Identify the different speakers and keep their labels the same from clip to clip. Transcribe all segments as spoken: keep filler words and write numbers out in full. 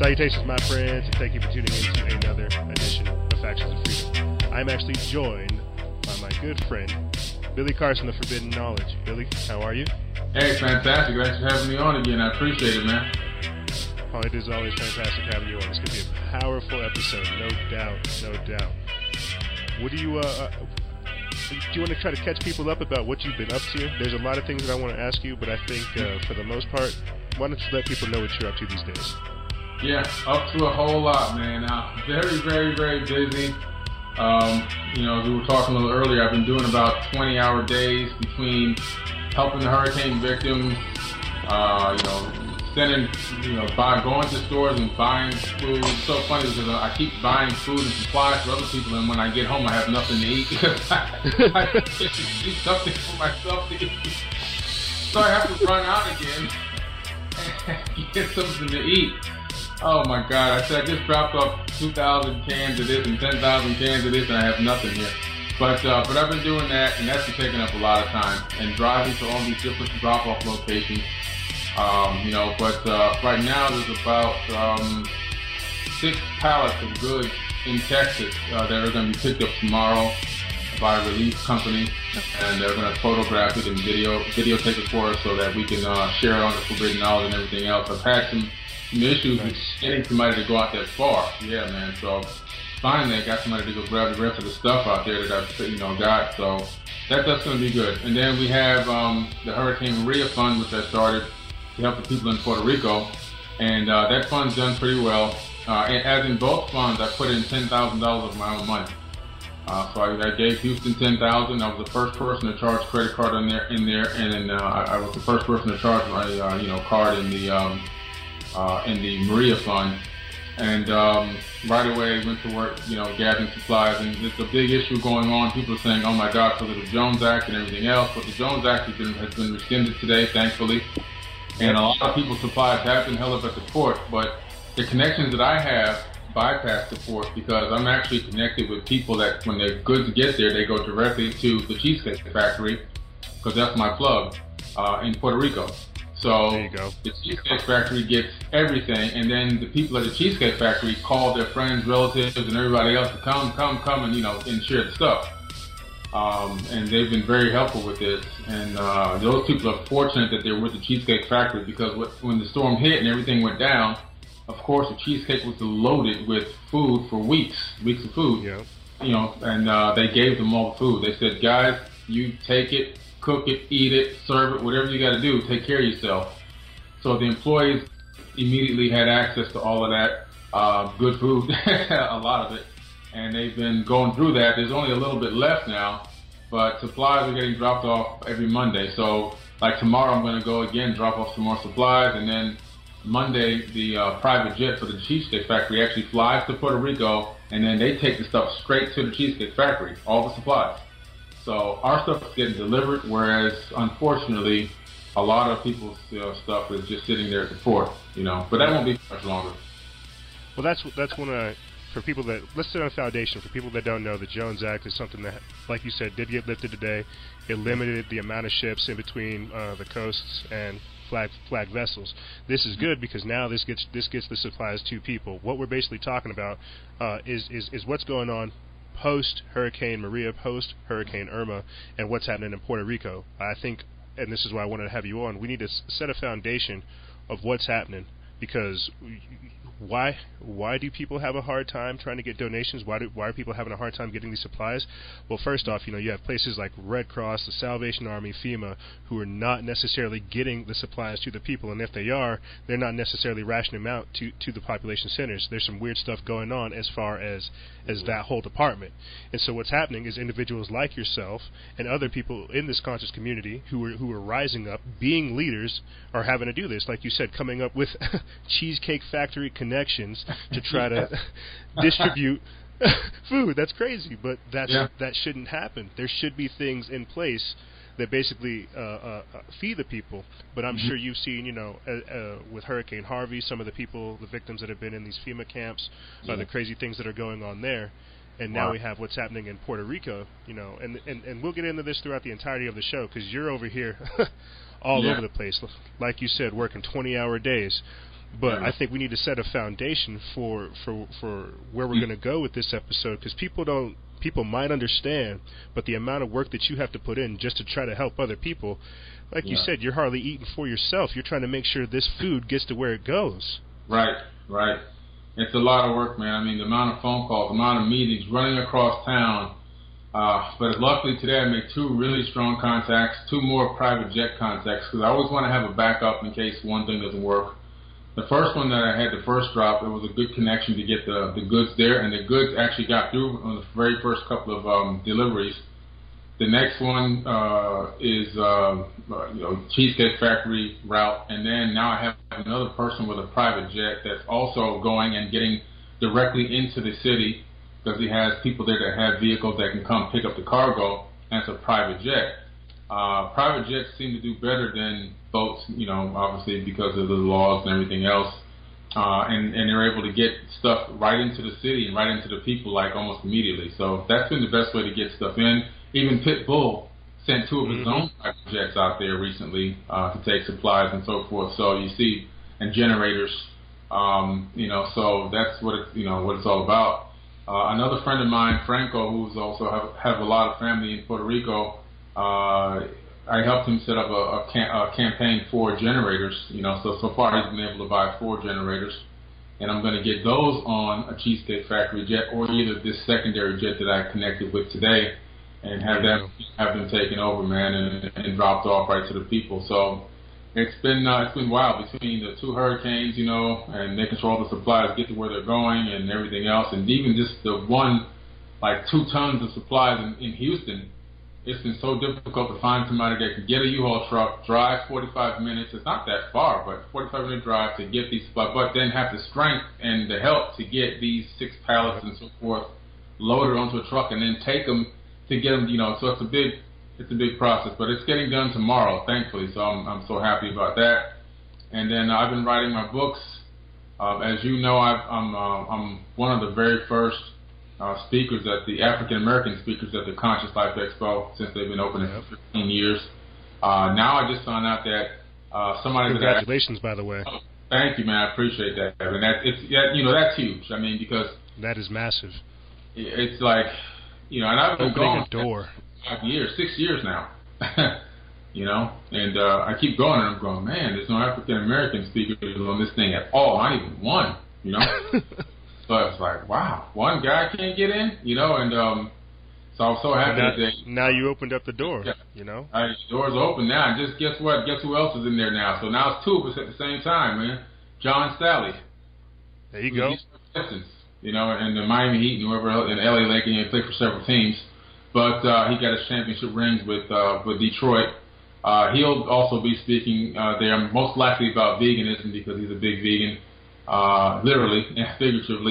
Speaker 1: Salutations, my friends, and thank you for tuning in to another edition of Factions of Freedom. I'm actually joined by my good friend, Billy Carson of Forbidden Knowledge. Billy, how are you?
Speaker 2: Hey, fantastic. Thanks for having me on again. I appreciate it, man.
Speaker 1: Oh, it is always fantastic having you on. It's going to be a powerful episode, no doubt, no doubt. What do you, uh, uh, do you want to try to catch people up about what you've been up to? There's a lot of things that I want to ask you, but I think uh, for the most part, why don't you let people know what you're up to these days?
Speaker 2: Yeah, up to a whole lot, man. Uh, very, very, very busy. Um, you know, we were talking a little earlier, I've been doing about twenty-hour days between helping the hurricane victims, uh, you know, sending, you know, buy, going to stores and buying food. It's so funny because I keep buying food and supplies for other people, and when I get home, I have nothing to eat because I, I can't eat something for myself to eat. So I have to run out again and get something to eat. Oh my God! I said I just dropped off two thousand cans of this and ten thousand cans of this, and I have nothing here. But uh, but I've been doing that, and that's been taking up a lot of time and driving to all these different drop-off locations. Um, you know, but uh, right now there's about um, six pallets of goods in Texas uh, that are going to be picked up tomorrow by a relief company, and they're going to photograph it and video videotape it for us so that we can uh, share it on the Forbidden Knowledge and everything else. I've had some, some issues with getting somebody to go out that far. Yeah, man. So finally, I got somebody to go grab the rest of the stuff out there that I've you know got. So that that's going to be good. And then we have um, the Hurricane Maria Fund, which I started to help the people in Puerto Rico, and uh, that fund's done pretty well. Uh, and as in both funds, I put in ten thousand dollars of my own money. Uh, so I, I gave Houston ten thousand dollars. I was the first person to charge credit card in there, in there, and then uh, I, I was the first person to charge my uh, you know card in the um, uh, in the Maria Fund. And um, right away went to work, you know, gathering supplies. And it's a big issue going on. People are saying, "Oh my God," because of the Jones Act and everything else. But the Jones Act has been has been rescinded today, thankfully. And a lot of people's supplies have been held up at the port, but the connections that I have bypass the port because I'm actually connected with people that when their goods get there, they go directly to the Cheesecake Factory because that's my plug uh, in Puerto Rico. So
Speaker 1: there you go.
Speaker 2: The Cheesecake Factory gets everything, and then the people at the Cheesecake Factory call their friends, relatives, and everybody else to come, come, come, and you know, and share the stuff. Um, and they've been very helpful with this, and uh, those people are fortunate that they're with the Cheesecake Factory because what, when the storm hit and everything went down, of course the cheesecake was loaded with food for weeks, weeks of food.
Speaker 1: Yeah.
Speaker 2: You know, and uh, they gave them all the food. They said, "Guys, you take it, cook it, eat it, serve it, whatever you got to do, take care of yourself." So the employees immediately had access to all of that uh, good food, a lot of it. And they've been going through that. There's only a little bit left now, but supplies are getting dropped off every Monday. So, like tomorrow, I'm going to go again, drop off some more supplies, and then Monday, the uh, private jet for the Cheesecake Factory actually flies to Puerto Rico, and then they take the stuff straight to the Cheesecake Factory, all the supplies. So our stuff is getting delivered, whereas unfortunately, a lot of people's uh, stuff is just sitting there at the port, you know. But that won't be much longer.
Speaker 1: Well, that's that's one of for people that, let's set on a foundation, for people that don't know, the Jones Act is something that, like you said, did get lifted today. It limited the amount of ships in between uh, the coasts and flag flag vessels. This is good because now this gets this gets the supplies to people. What we're basically talking about uh, is, is, is what's going on post-Hurricane Maria, post-Hurricane Irma, and what's happening in Puerto Rico. I think, and this is why I wanted to have you on, we need to s set a foundation of what's happening, because why why do people have a hard time trying to get donations? Why do why are people having a hard time getting these supplies? Well, first off, you know, you have places like Red Cross, the Salvation Army, FEMA, who are not necessarily getting the supplies to the people, and if they are, they're not necessarily rationing them out to to the population centers. There's some weird stuff going on as far as as that whole department. And so what's happening is individuals like yourself and other people in this conscious community who are who are rising up, being leaders, are having to do this. Like you said, coming up with Cheesecake Factory connections to try to distribute food. That's crazy, but that's
Speaker 2: yeah.
Speaker 1: that shouldn't happen. There should be things in place that basically uh, uh, feed the people. But I'm mm-hmm. sure you've seen, you know, uh, uh, with Hurricane Harvey, some of the people, the victims that have been in these FEMA camps, yeah. uh, the crazy things that are going on there. And now
Speaker 2: wow.
Speaker 1: we have what's happening in Puerto Rico, you know, and and, and we'll get into this throughout the entirety of the show because you're over here all
Speaker 2: yeah.
Speaker 1: over the place. Like you said, working twenty-hour days. But I think we need to set a foundation for for for where we're going to go with this episode, because people don't people might understand, but the amount of work that you have to put in just to try to help other people, like yeah. you said, you're hardly eating for yourself. You're trying to make sure this food gets to where it goes.
Speaker 2: Right, right. It's a lot of work, man. I mean, the amount of phone calls, the amount of meetings, running across town. Uh, but luckily today I made two really strong contacts, two more private jet contacts, because I always want to have a backup in case one thing doesn't work. The first one that I had, the first drop, it was a good connection to get the, the goods there, and the goods actually got through on the very first couple of um, deliveries. The next one uh, is uh, uh, you know, Cheesecake Factory route, and then now I have another person with a private jet that's also going and getting directly into the city, because he has people there that have vehicles that can come pick up the cargo, and it's a private jet. Uh, private jets seem to do better than boats, you know, obviously because of the laws and everything else. Uh, and, and they're able to get stuff right into the city and right into the people, like, almost immediately. So that's been the best way to get stuff in. Even Pitbull sent two of his mm-hmm. own private jets out there recently uh, to take supplies and so forth. So you see, and generators, um, you know, so that's what it, you know, what it's all about. Uh, another friend of mine, Franco, who's also have, have a lot of family in Puerto Rico, uh, I helped him set up a, a, cam- a campaign for generators. You know, so so far he's been able to buy four generators, and I'm going to get those on a Cheesecake Factory jet, or either this secondary jet that I connected with today, and have them have them taken over, man, and, and dropped off right to the people. So it's been uh, it's been wild between the two hurricanes, you know, and making sure all the supplies get to where they're going and everything else, and even just the one, like two tons of supplies in, in Houston. It's been so difficult to find somebody that can get a U-Haul truck, drive forty-five minutes. It's not that far, but forty-five minute drive to get these supplies, but then have the strength and the help to get these six pallets and so forth loaded onto a truck and then take them to get them, you know. So it's a big, it's a big process, but it's getting done tomorrow, thankfully. So I'm, I'm so happy about that. And then uh, I've been writing my books. Uh, as you know, I've, I'm, uh, I'm one of the very first Uh, speakers at the African American speakers at the Conscious Life Expo, since they've been open yep. for fifteen years. Uh, now I just found out that uh, somebody.
Speaker 1: Congratulations,
Speaker 2: that I,
Speaker 1: by the way.
Speaker 2: Oh, thank you, man. I appreciate that. And that it's that, you know that's huge. I mean, because
Speaker 1: that is massive.
Speaker 2: It's like, you know, and I've been
Speaker 1: opening
Speaker 2: going
Speaker 1: a door.
Speaker 2: Five years, six years now. You know, and uh, I keep going, and I'm going, man. There's no African American speakers on this thing at all. Not even one. You know. So it's like, wow, one guy can't get in, you know, and um, so I'm so happy
Speaker 1: now,
Speaker 2: that
Speaker 1: now you opened up the door,
Speaker 2: yeah,
Speaker 1: you know.
Speaker 2: I, the door's open now, and just guess what? Guess who else is in there now? So now it's two of us at the same time, man. John Sally.
Speaker 1: There you go.
Speaker 2: You know, and the Miami Heat and whoever else, in L A Lakers, he played for several teams, but uh, he got his championship rings with uh, with Detroit. Uh, he'll also be speaking uh, there, most likely about veganism, because he's a big vegan. Uh, literally and figuratively,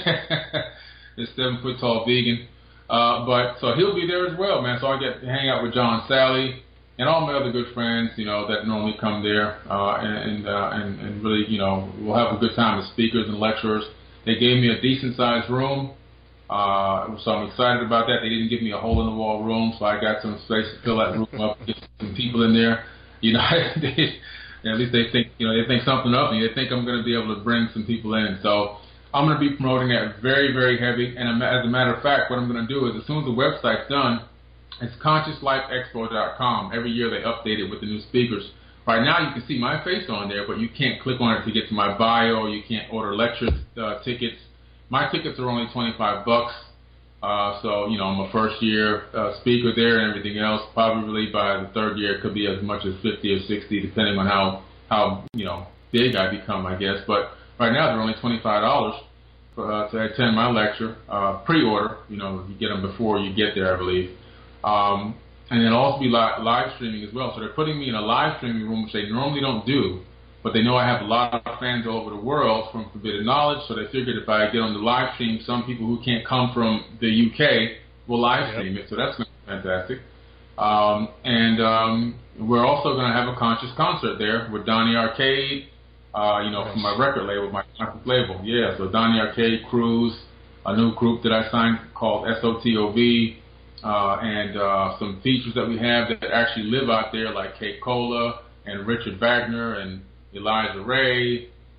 Speaker 2: this seven foot tall vegan. Uh, but so he'll be there as well, man. So I get to hang out with John Sally and all my other good friends, you know, that normally come there, uh, and and, uh, and and really, you know, we'll have a good time as speakers and lecturers. They gave me a decent sized room, uh, so I'm excited about that. They didn't give me a hole in the wall room, so I got some space to fill that room up, get some people in there, you know. they, At least they think, you know, they think something of me. They think I'm going to be able to bring some people in. So I'm going to be promoting that very, very heavy. And as a matter of fact, what I'm going to do is, as soon as the website's done, it's conscious life expo dot com. Every year they update it with the new speakers. Right now you can see my face on there, but you can't click on it to get to my bio. You can't order lecture uh, tickets. My tickets are only twenty-five bucks. Uh, so, you know, I'm a first year uh, speaker there and everything else. Probably by the third year, it could be as much as fifty or sixty, depending on how, how you know, big I become, I guess. But right now, they're only twenty-five dollars for, uh, to attend my lecture. Uh, pre-order, you know, you get them before you get there, I believe. Um, and it'll also be li- live streaming as well. So they're putting me in a live streaming room, which they normally don't do. But they know I have a lot of fans all over the world from Forbidden Knowledge, so they figured if I get on the live stream, some people who can't come from the U K will live stream yep. it, so that's going to be fantastic. Um, and um, we're also going to have a conscious concert there with Donnie Arcade, uh, you know, nice. From my record label, my conscious label. Yeah, so Donnie Arcade, Cruise, a new group that I signed called S O T O V, uh, and uh, some features that we have that actually live out there, like Kate Cola and Richard Wagner and Elijah Ray,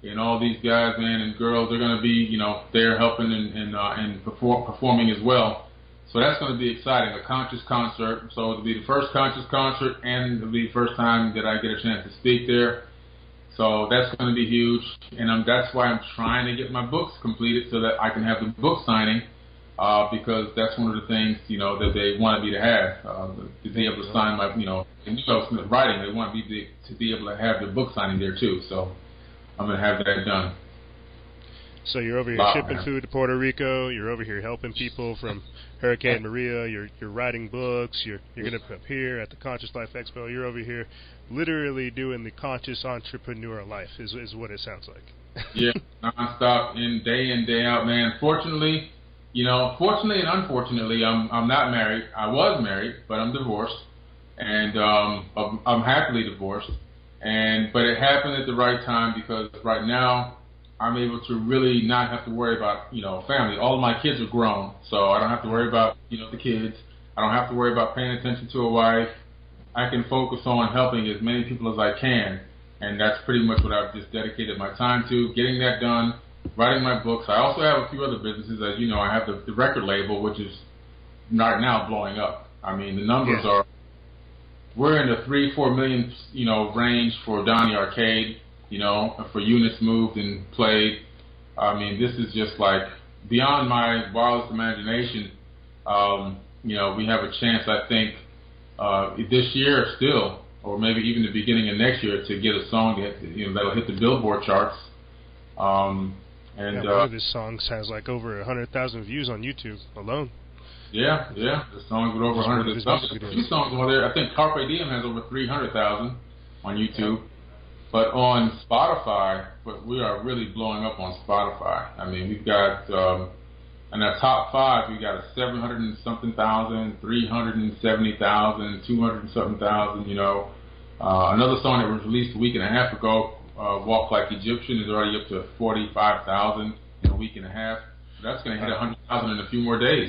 Speaker 2: and all these guys, man, and girls are going to be, you know, there helping and and, uh, and perform, performing as well. So that's going to be exciting, a conscious concert. So it'll be the first conscious concert, and it'll be the first time that I get a chance to speak there. So that's going to be huge, and I'm, that's why I'm trying to get my books completed so that I can have the book signing, uh, because that's one of the things, you know, that they wanted me to have, uh, to be able to sign my, you know, and you know, writing, they want me to, to be able to have the book signing there too. So I'm going to have that done.
Speaker 1: So you're over here
Speaker 2: wow,
Speaker 1: shipping
Speaker 2: man.
Speaker 1: food to Puerto Rico. You're over here helping people from Hurricane Maria. You're you're writing books. You're you're going to be up here at the Conscious Life Expo. You're over here, literally doing the conscious entrepreneur life. Is is what it sounds like.
Speaker 2: Yeah, nonstop, in day in day out, man. Fortunately, you know, fortunately and unfortunately, I'm I'm not married. I was married, but I'm divorced, and um, I'm, I'm happily divorced. And but it happened at the right time because right now I'm able to really not have to worry about, you know, family. All of my kids are grown, so I don't have to worry about, you know, the kids. I don't have to worry about paying attention to a wife. I can focus on helping as many people as I can, and that's pretty much what I've just dedicated my time to, getting that done, writing my books. I also have a few other businesses. As you know, I have the, the record label, which is right now blowing up. I mean, the numbers
Speaker 1: yeah.
Speaker 2: are, we're in the three, four million, you know, range for Donnie Arcade. You know, for units moved and played. I mean, this is just like beyond my wildest imagination. Um, you know, we have a chance, I think, uh, this year still, or maybe even the beginning of next year, to get a song that, you know, that'll hit the Billboard charts. Um, and
Speaker 1: yeah, one
Speaker 2: uh,
Speaker 1: of his songs has like over a hundred thousand views on YouTube alone.
Speaker 2: Yeah, yeah, the songs with over a hundred thousand. A few songs over there. I think Carpe Diem has over three hundred thousand on YouTube. Yeah. But on Spotify, but we are really blowing up on Spotify. I mean, we've got, um, in our top five, we got a seven hundred and something thousand, three hundred and seventy thousand, two hundred and something thousand, you know. Uh, another song that was released a week and a half ago, uh, Walk Like Egyptian, is already up to forty-five thousand in a week and a half. So that's going to hit one hundred thousand in a few more days.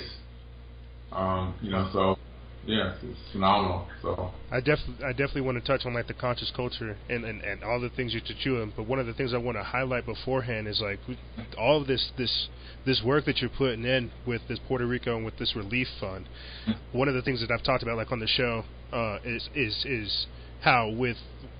Speaker 2: Um, you know, so... Yeah, it's phenomenal. So
Speaker 1: I definitely, I definitely want to touch on like the conscious culture and, and, and all the things you're chewing. But one of the things I want to highlight beforehand is like all of this this this work that you're putting in with this Puerto Rico and with this relief fund. Mm-hmm. One of the things that I've talked about like on the show uh, is is is how with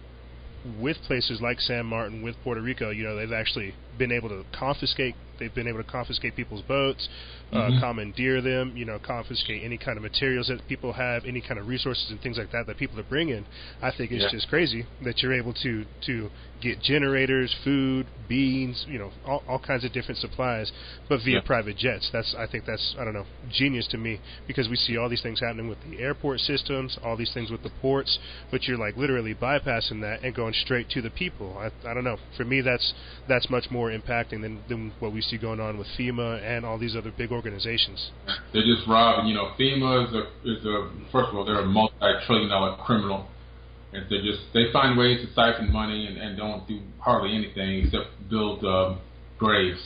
Speaker 1: with places like San Martin, with Puerto Rico, you know, they've actually been able to confiscate. They've been able to confiscate people's boats, uh, mm-hmm. commandeer them, you know, confiscate any kind of materials that people have, any kind of resources and things like that that people are bringing. I think it's yeah. just crazy that you're able to to get generators, food, beans, you know, all, all kinds of different supplies, but via yeah. private jets. That's I think that's I don't know genius to me because we see all these things happening with the airport systems, all these things with the ports, but you're like literally bypassing that and going straight to the people. I, I don't know. For me, that's that's much more impacting than than what we see going on with FEMA and all these other big organizations.
Speaker 2: They're just robbing. You know, FEMA is a, is a first of all, they're a multi-trillion dollar criminal. And they just they find ways to siphon money and, and don't do hardly anything except build um, graves.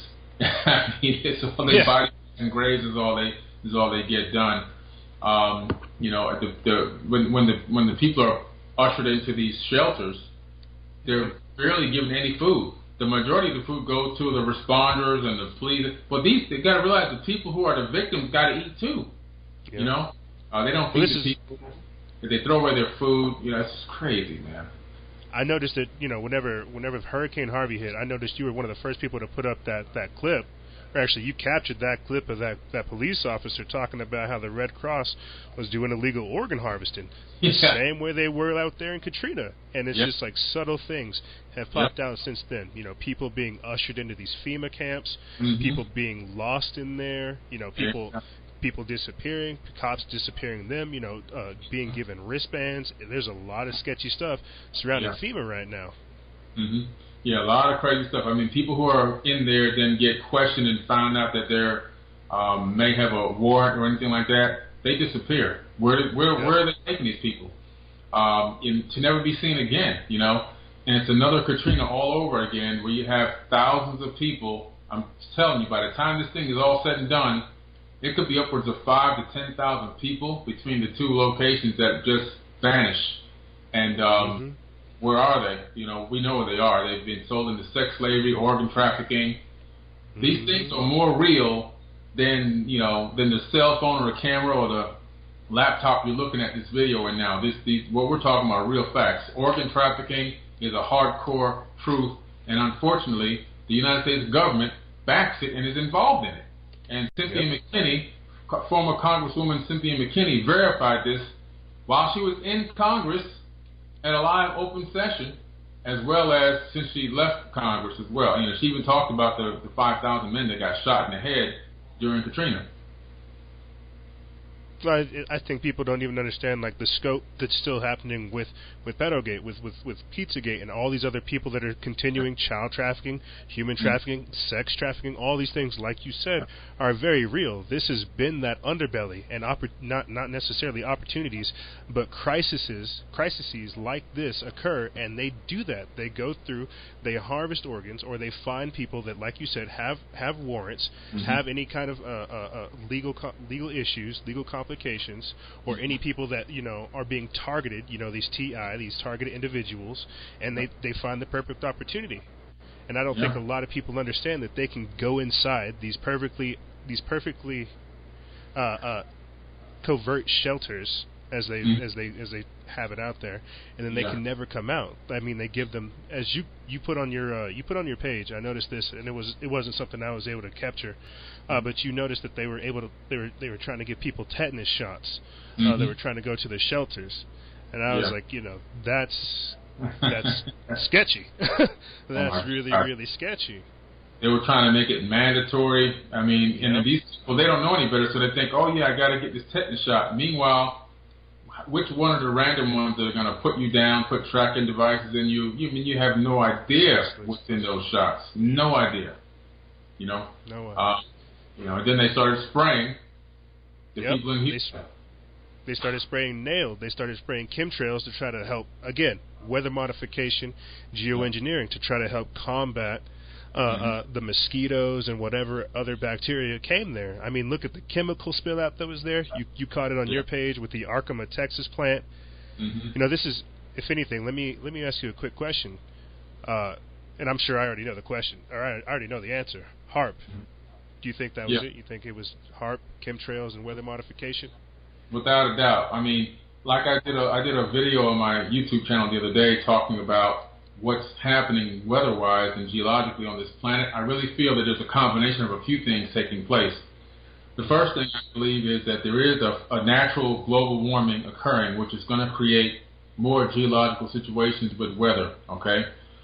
Speaker 2: I mean, it's all they yeah. bodies and graves is all they is all they get done. Um, you know, the, the when when the when the people are ushered into these shelters, they're barely given any food. The majority of the food goes to the responders and the police. But these, they got to realize the people who are the victims got to eat too. Yeah. You know, uh, they don't feed well, the people. If they throw away their food, you know, it's just crazy, man.
Speaker 1: I noticed that, you know, whenever whenever Hurricane Harvey hit, I noticed you were one of the first people to put up that, that clip. Or actually, you captured that clip of that, that police officer talking about how the Red Cross was doing illegal organ harvesting. The yeah. same way they were out there in Katrina. And it's yep. just like subtle things have popped yep. out since then. You know, people being ushered into these FEMA camps, mm-hmm. people being lost in there, you know, people yeah. people disappearing, cops disappearing them, you know, uh, being given wristbands. There's a lot of sketchy stuff surrounding yeah. FEMA right now.
Speaker 2: Mm-hmm. Yeah, a lot of crazy stuff. I mean, people who are in there then get questioned and found out that they um, may have a warrant or anything like that. They disappear. Where where yeah. where are they taking these people? Um, in, to never be seen again, you know? And it's another Katrina all over again where you have thousands of people. I'm telling you, by the time this thing is all said and done, it could be upwards of five to ten thousand people between the two locations that just vanish. And um, mm-hmm. where are they? You know, we know where they are. They've been sold into sex slavery, organ trafficking. Mm-hmm. These things are more real than, you know, than the cell phone or the camera or the laptop you're looking at this video in now. This, these, what we're talking about are real facts. Organ trafficking is a hardcore truth, and unfortunately, the United States government backs it and is involved in it. And Cynthia yep. McKinney, former Congresswoman Cynthia McKinney, verified this while she was in Congress at a live open session, as well as since she left Congress as well. You know, she even talked about the, the five thousand men that got shot in the head during Katrina.
Speaker 1: I, I think people don't even understand like the scope that's still happening with with Pedogate, with, with with Pizzagate, and all these other people that are continuing child trafficking, human trafficking, sex trafficking. All these things, like you said, are very real. This has been that underbelly, and oppor- not not necessarily opportunities, but crises crises like this occur, and they do that. They go through, they harvest organs, or they find people that, like you said, have have warrants, mm-hmm. have any kind of uh, uh, uh, legal co- legal issues, legal complications. Applications, or any people that you know are being targeted, you know these T I, these targeted individuals, and they, they find the perfect opportunity. And I don't yeah. think a lot of people understand that they can go inside these perfectly these perfectly uh, uh, covert shelters as they mm. as they as they have it out there, and then they yeah. can never come out. I mean, they give them, as you you put on your uh, you put on your page. I noticed this, and it was it wasn't something I was able to capture, uh, but you noticed that they were able to they were they were trying to give people tetanus shots. Mm-hmm. Uh, they were trying to go to the shelters, and I was yeah. like, you know, that's that's sketchy. That's oh really God. really sketchy.
Speaker 2: They were trying to make it mandatory. I mean, yep. and these people, they don't know any better, so they think, oh yeah, I got to get this tetanus shot. Meanwhile, which one of the random ones that are going to put you down, put tracking devices in you? You mean you have no idea what's in those shots? No idea. You know.
Speaker 1: No way.
Speaker 2: Uh, you know. And then they started spraying the
Speaker 1: yep.
Speaker 2: people in Houston.
Speaker 1: They, they started spraying nail. They started spraying chemtrails to try to help, again, weather modification, geoengineering, to try to help combat uh, mm-hmm. uh, the mosquitoes and whatever other bacteria came there. I mean, look at the chemical spill out that was there. You you caught it on yeah. your page with the Arkema, Texas plant. Mm-hmm. You know, this is, if anything, let me let me ask you a quick question. Uh, and I'm sure I already know the question, or I already know the answer. HAARP. Mm-hmm. Do you think that was yeah. it? You think it was HAARP, chemtrails, and weather modification?
Speaker 2: Without a doubt. I mean, like I did a I did a video on my YouTube channel the other day talking about what's happening weather-wise and geologically on this planet. I really feel that there's a combination of a few things taking place. The first thing I believe is that there is a, a natural global warming occurring, which is going to create more geological situations with weather, okay?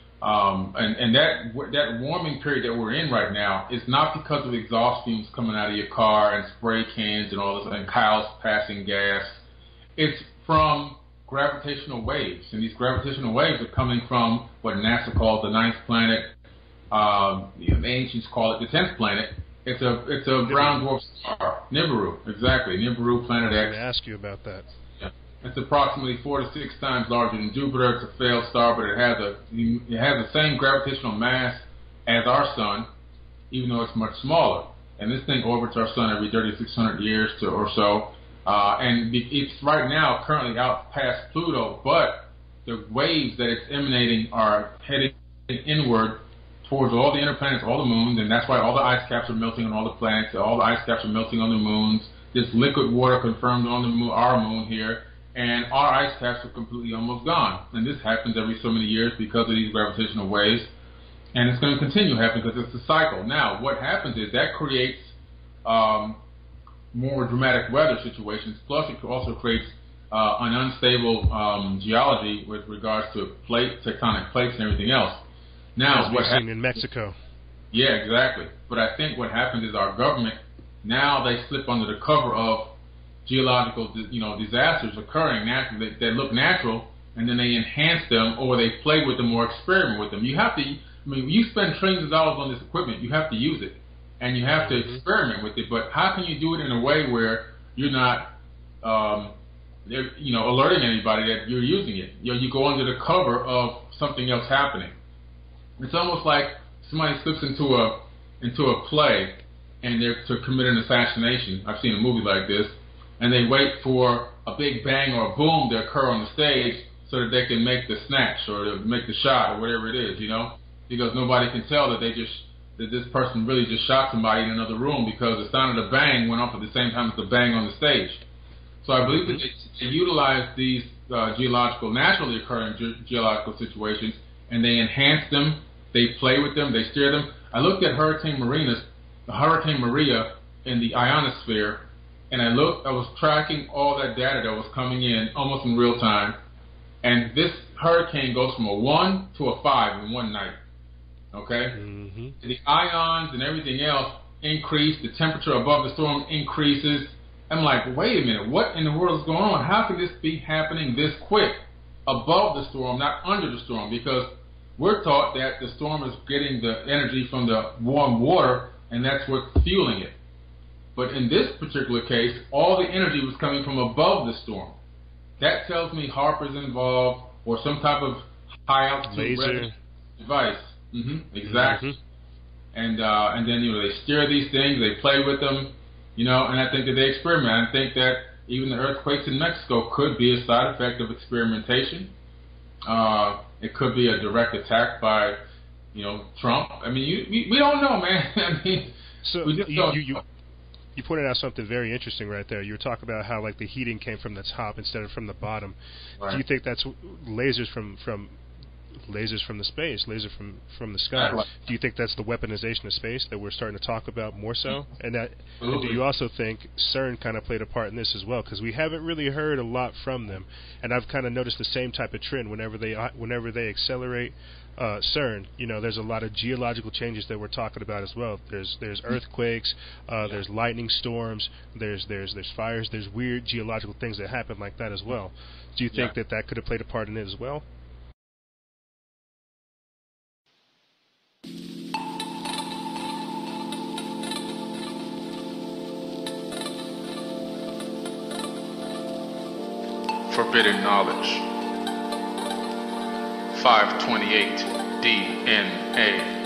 Speaker 2: Um, and and that that warming period that we're in right now is not because of exhaust fumes coming out of your car and spray cans and all this, and cows passing gas. It's from gravitational waves, and these gravitational waves are coming from what NASA calls the ninth planet. Um, the ancients call it the tenth planet. It's a it's a Nibiru. brown dwarf star, Nibiru, exactly, Nibiru, Planet X.
Speaker 1: I was going to ask you about that.
Speaker 2: Yeah. It's approximately four to six times larger than Jupiter. It's a failed star, but it has a it has the same gravitational mass as our sun, even though it's much smaller. And this thing orbits our sun every thirty-six hundred years to, or so. Uh, and it's right now currently out past Pluto, but the waves that it's emanating are heading inward towards all the inner planets, all the moons, and that's why all the ice caps are melting on all the planets, all the ice caps are melting on the moons. This liquid water confirmed on the moon, our moon here, and our ice caps are completely almost gone. And this happens every so many years because of these gravitational waves, and it's going to continue happening because it's a cycle. Now, what happens is that creates um, more dramatic weather situations, plus it also creates uh, an unstable um, geology with regards to plate, tectonic plates and everything else. Now,
Speaker 1: As
Speaker 2: what
Speaker 1: we've seen in Mexico.
Speaker 2: Yeah, exactly. But I think what happens is our government, now they slip under the cover of geological, you know, disasters occurring naturally that, that look natural, and then they enhance them, or they play with them or experiment with them. You have to, I mean, you spend trillions of dollars on this equipment, you have to use it. And you have to mm-hmm. experiment with it, but how can you do it in a way where you're not, um, you know, alerting anybody that you're using it? You know, you go under the cover of something else happening. It's almost like somebody slips into a into a play and they're to commit an assassination. I've seen a movie like this, and they wait for a big bang or a boom to occur on the stage, so that they can make the snatch or to make the shot or whatever it is, you know, because nobody can tell that they just that this person really just shot somebody in another room because the sound of the bang went off at the same time as the bang on the stage. So I believe that they, they utilize these uh, geological, naturally occurring ge- geological situations, and they enhance them, they play with them, they steer them. I looked at Hurricane Maria's, Hurricane Maria in the ionosphere, and I looked, I was tracking all that data that was coming in almost in real time, and this hurricane goes from a one to a five in one night. Okay? Mm-hmm. The ions and everything else increase, the temperature above the storm increases. I'm like, wait a minute, what in the world is going on? How can this be happening this quick above the storm, not under the storm? Because we're taught that the storm is getting the energy from the warm water, and that's what's fueling it. But in this particular case, all the energy was coming from above the storm. That tells me HAARP is involved, or some type of high altitude
Speaker 1: laser
Speaker 2: device. Mm-hmm, exactly. Mm-hmm. And uh, and then you know they steer these things, they play with them, you know, and I think that they experiment. I think that even the earthquakes in Mexico could be a side effect of experimentation. Uh, it could be a direct attack by, you know, Trump. I mean, you, we, we don't know, man. I mean,
Speaker 1: so
Speaker 2: we just
Speaker 1: you,
Speaker 2: don't
Speaker 1: you, you,
Speaker 2: know.
Speaker 1: You pointed out something very interesting right there. You were talking about how like the heating came from the top instead of from the bottom.
Speaker 2: Right.
Speaker 1: Do you think that's lasers from from lasers from the space, laser from from the sky?
Speaker 2: Right.
Speaker 1: Do you think that's the weaponization of space that we're starting to talk about more so? And that,
Speaker 2: Absolutely.
Speaker 1: and do you also think CERN kind of played a part in this as well? Because we haven't really heard a lot from them, and I've kind of noticed the same type of trend whenever they whenever they accelerate. Uh, CERN, you know, there's a lot of geological changes that we're talking about as well. There's there's earthquakes, uh, there's lightning storms, there's there's there's fires, there's weird geological things that happen like that as well. Do you think
Speaker 2: Yeah.
Speaker 1: that that could have played a part in it as well?
Speaker 3: Forbidden Knowledge. five twenty-eight D N A.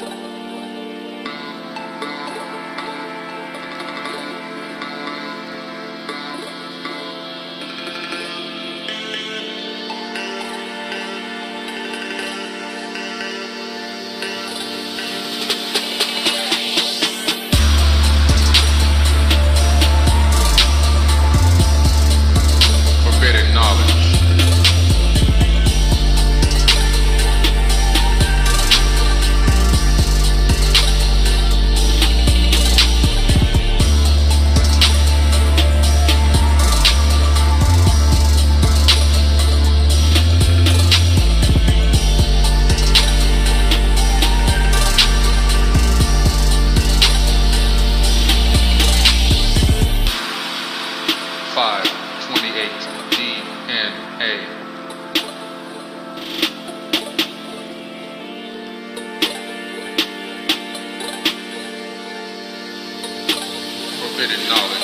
Speaker 3: Forbidden Knowledge. five twenty-eight D N A. Forbidden Knowledge.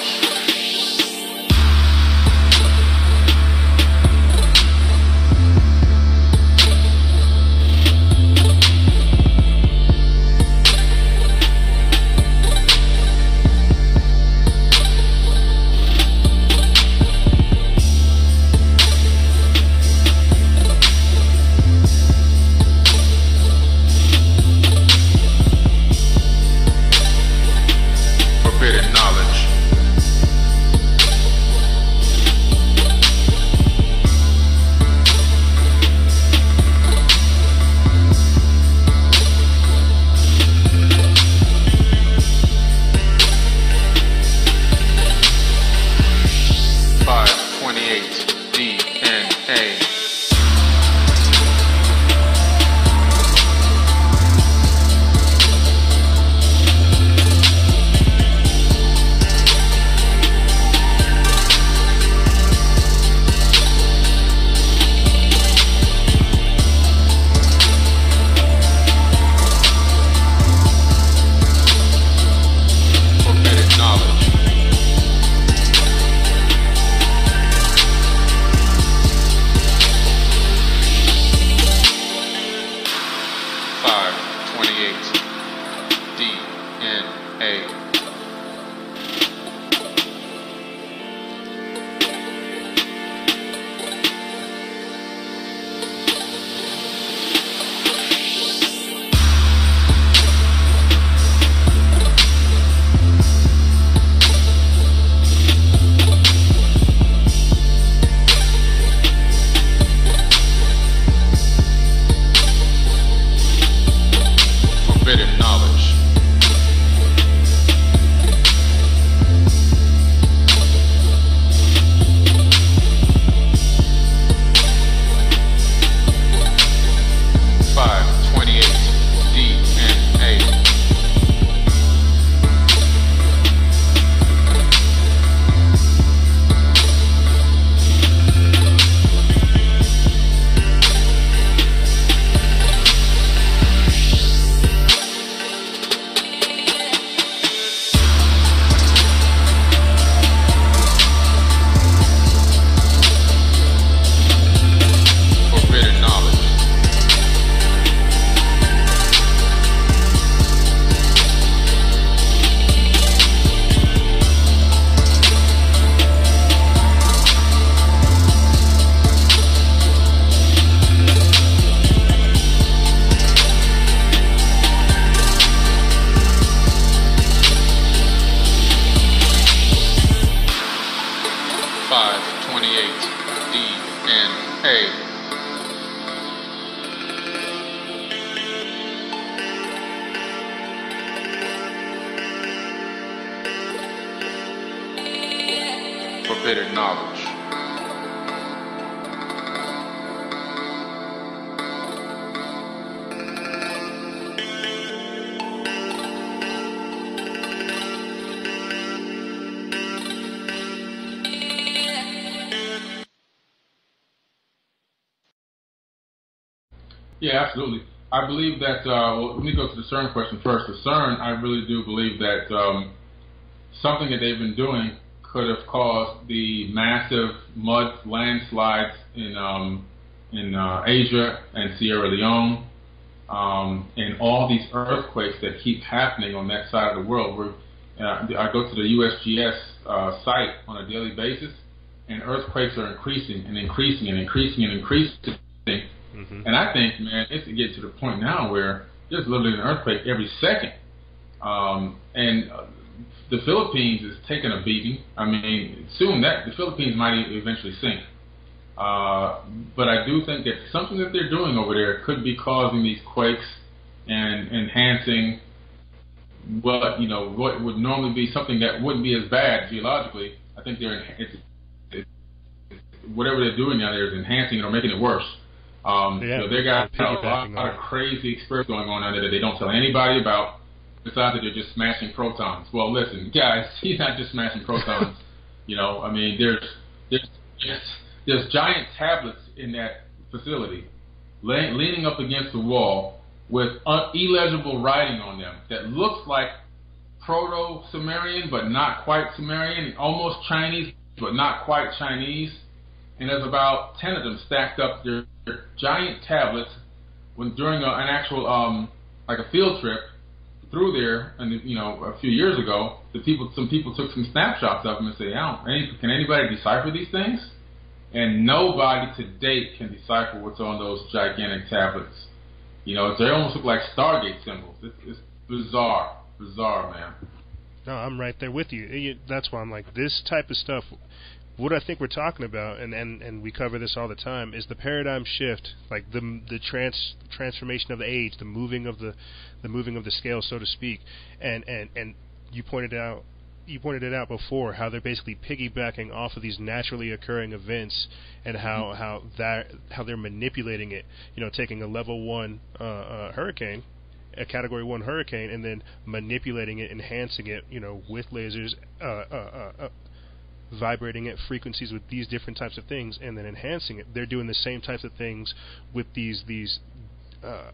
Speaker 3: forbidden knowledge.
Speaker 2: Yeah, absolutely. I believe that, uh, well, let me go to the CERN question first. The CERN, I really do believe that um, something that they've been doing could have caused the massive mud landslides in um, in uh, Asia and Sierra Leone, um, and all these earthquakes that keep happening on that side of the world. Where uh, I go to the U S G S uh, site on a daily basis, and earthquakes are increasing and increasing and increasing and increasing. Mm-hmm. And I think, man, it's getting to the point now where there's literally an earthquake every second. Um, and uh, the Philippines is taking a beating. I mean, soon that the Philippines might eventually sink. Uh, but I do think that something that they're doing over there could be causing these quakes and enhancing what, you know, what would normally be something that wouldn't be as bad geologically. I think they're it's, it's, whatever they're doing now there is enhancing it or making it worse. Um, yeah, you know, they got a lot, lot of crazy experiments going on under there that they don't tell anybody about, besides that they're just smashing protons. Well, listen, guys, he's not just smashing protons. You know, I mean, there's there's there's, there's giant tablets in that facility, lay, leaning up against the wall with un- illegible writing on them that looks like Proto-Sumerian but not quite Sumerian, almost Chinese but not quite Chinese. And there's about ten of them stacked up. They're, they're giant tablets. When during a, an actual um, like a field trip through there, and you know, a few years ago, the people, some people took some snapshots of them and say, "Oh, can anybody decipher these things?" And nobody to date can decipher what's on those gigantic tablets. You know, they almost look like Stargate symbols. It's, it's bizarre, bizarre, man.
Speaker 1: No, I'm right there with you. That's why I'm like, this type of stuff. What I think we're talking about, and, and, and we cover this all the time, is the paradigm shift, like the the trans transformation of the age, the moving of the the moving of the scale, so to speak. And and, and you pointed out you pointed it out before, how they're basically piggybacking off of these naturally occurring events, and how mm-hmm. how that how they're manipulating it. You know, taking a level one uh, uh, hurricane, a category one hurricane, and then manipulating it, enhancing it. You know, with lasers. Uh, uh, uh, uh, vibrating at frequencies with these different types of things, and then enhancing it. They're doing the same types of things with these these uh,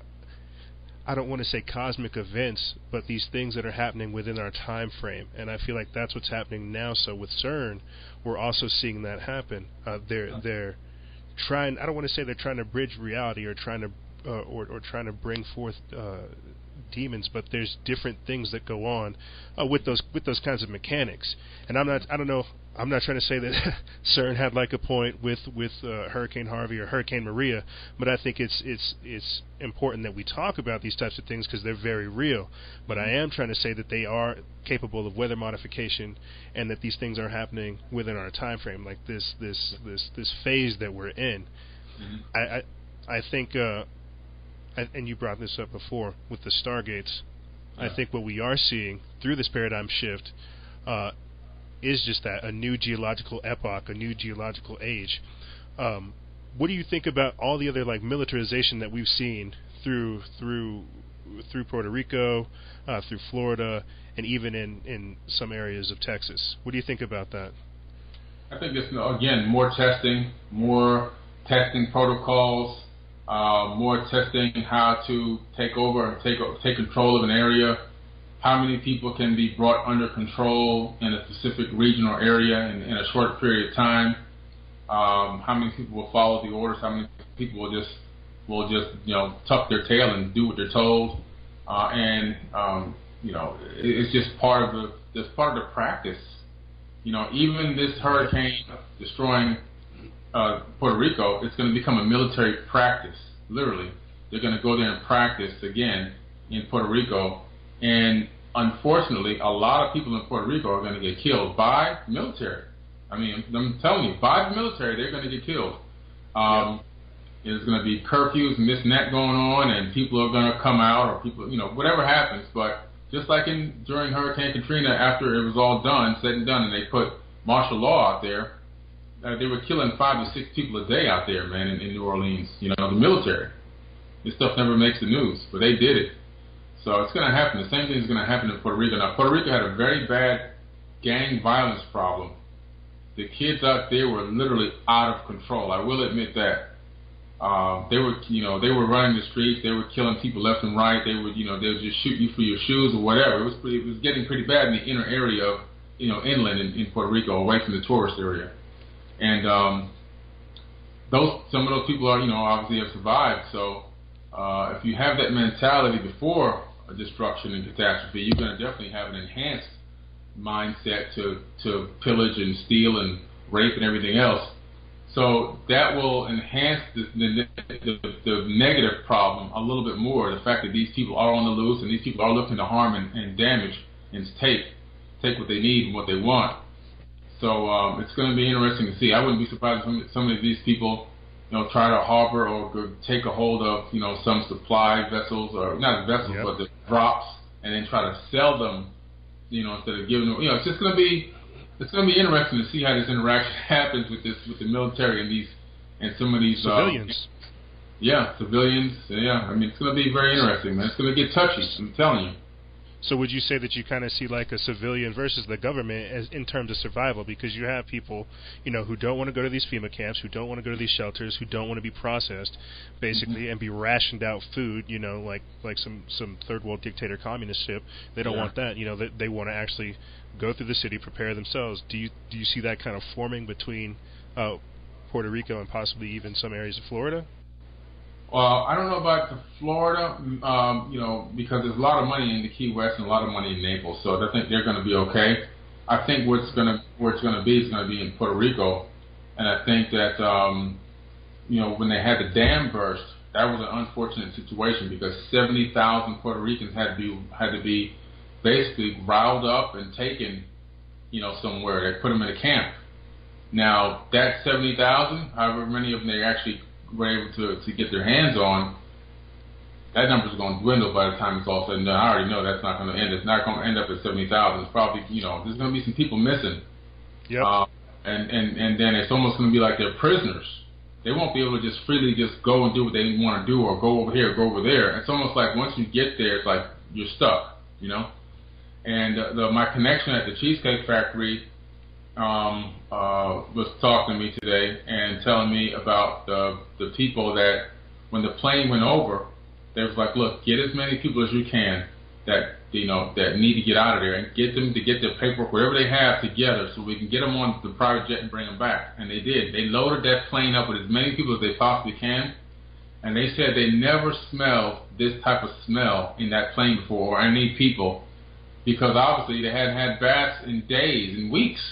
Speaker 1: I don't want to say cosmic events, but these things that are happening within our time frame. And I feel like that's what's happening now. So with CERN, we're also seeing that happen. Uh, they're they're trying. I don't want to say they're trying to bridge reality or trying to uh, or or trying to bring forth uh, demons, but there's different things that go on uh, with those with those kinds of mechanics. And I'm not. I don't know. I'm not trying to say that CERN had like a point with with uh, Hurricane Harvey or Hurricane Maria, but I think it's it's it's important that we talk about these types of things because they're very real. But I am trying to say that they are capable of weather modification, and that these things are happening within our time frame, like this this this this phase that we're in. Mm-hmm. I, I I think, uh, I, and you brought this up before with the Stargates. Yeah. I think what we are seeing through this paradigm shift. Uh, is just that, a new geological epoch, a new geological age. Um, what do you think about all the other like militarization that we've seen through through through Puerto Rico, uh, through Florida, and even in, in some areas of Texas? What do you think about that?
Speaker 2: I think it's, again, more testing, more testing protocols, uh, more testing how to take over and take take control of an area. How many people can be brought under control in a specific region or area in, in a short period of time? Um, how many people will follow the orders? How many people will just will just you know tuck their tail and do what they're told? Uh, and um, you know, it, it's just part of the just part of the practice. You know, even this hurricane destroying uh, Puerto Rico, it's going to become a military practice. Literally, they're going to go there and practice again in Puerto Rico. And unfortunately, a lot of people in Puerto Rico are going to get killed by military. I mean, I'm telling you, by the military, they're going to get killed. Um, yeah. There's going to be curfews and this and that going on, and people are going to come out, or people, you know, whatever happens. But just like in during Hurricane Katrina, after it was all done, said and done, and they put martial law out there, uh, they were killing five to six people a day out there, man, in, in New Orleans. You know, the military. This stuff never makes the news, but they did it. So it's going to happen. The same thing is going to happen in Puerto Rico. Now, Puerto Rico had a very bad gang violence problem. The kids out there were literally out of control. I will admit that. Uh, they were, you know, they were running the streets. They were killing people left and right. They would, you know, they would just shoot you for your shoes or whatever. It was pretty, it was getting pretty bad in the inner area of, you know, inland in, in Puerto Rico, away from the tourist area. And um, those, some of those people are, you know, obviously have survived. So uh, if you have that mentality before a destruction and catastrophe, you're going to definitely have an enhanced mindset to to pillage and steal and rape and everything else. So that will enhance the, the, the, the negative problem a little bit more. The fact that these people are on the loose and these people are looking to harm and, and damage and take take what they need and what they want. So um, it's going to be interesting to see. I wouldn't be surprised if some, some of these people, you know, try to harbor or go take a hold of, you know, some supply vessels or not vessels, yep. but the drops, and then try to sell them, you know, instead of giving them. You know, it's just going to be. It's going to be interesting to see how this interaction happens with this, with the military and these, and some of these
Speaker 1: civilians.
Speaker 2: Uh, yeah, civilians. Yeah, I mean, it's going to be very interesting, man. It's going to get touchy. I'm telling you.
Speaker 1: So, would you say that you kind of see like a civilian versus the government as in terms of survival? Because you have people, you know, who don't want to go to these FEMA camps, who don't want to go to these shelters, who don't want to be processed, basically, mm-hmm. and be rationed out food. You know, like like some some third world dictator communist ship. They don't yeah. want that. You know, they they want to actually go through the city, prepare themselves. Do you do you see that kind of forming between uh, Puerto Rico and possibly even some areas of Florida?
Speaker 2: Well, I don't know about the Florida, um, you know, because there's a lot of money in the Key West and a lot of money in Naples, so I think they're going to be okay. I think what's going to where it's going to be is going to be in Puerto Rico, and I think that um, you know, when they had the dam burst, that was an unfortunate situation because seventy thousand Puerto Ricans had to be had to be basically riled up and taken, you know, somewhere. They put them in a camp. Now, that seventy thousand, however many of them they actually were able to, to get their hands on, that number's going to dwindle by the time it's all said and done. I already know that's not going to end. It's not going to end up at seventy thousand. It's probably, you know, there's going to be some people missing.
Speaker 1: Yep.
Speaker 2: Uh, and, and, and then it's almost going to be like they're prisoners. They won't be able to just freely just go and do what they want to do or go over here or go over there. It's almost like once you get there, it's like you're stuck, you know? And uh, the, my connection at the Cheesecake Factory um, uh, was talking to me today and telling me about the the people that when the plane went over, they was like, look, get as many people as you can that you know that need to get out of there and get them to get their paperwork, whatever they have, together so we can get them on the private jet and bring them back. And they did. They loaded that plane up with as many people as they possibly can. And they said they never smelled this type of smell in that plane before or any people, because obviously they hadn't had baths in days and weeks.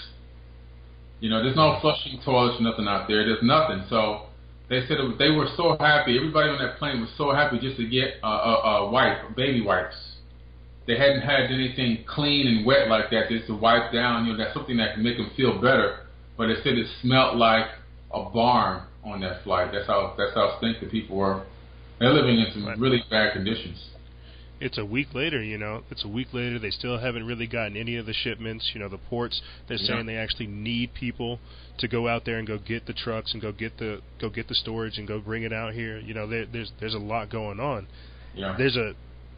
Speaker 2: You know, there's no flushing toilets or nothing out there. There's nothing. So they said it, they were so happy. Everybody on that plane was so happy just to get a, a, a wipe, baby wipes. They hadn't had anything clean and wet like that just to wipe down. You know, that's something that can make them feel better. But they said it smelled like a barn on that flight. That's how that's how stink the people were. They're living in some really bad conditions.
Speaker 1: It's a week later, you know. It's a week later. They still haven't really gotten any of the shipments. You know, the ports, they're yeah. saying they actually need people to go out there and go get the trucks and go get the go get the storage and go bring it out here. You know, there, there's there's a lot going on.
Speaker 2: Yeah.
Speaker 1: There's a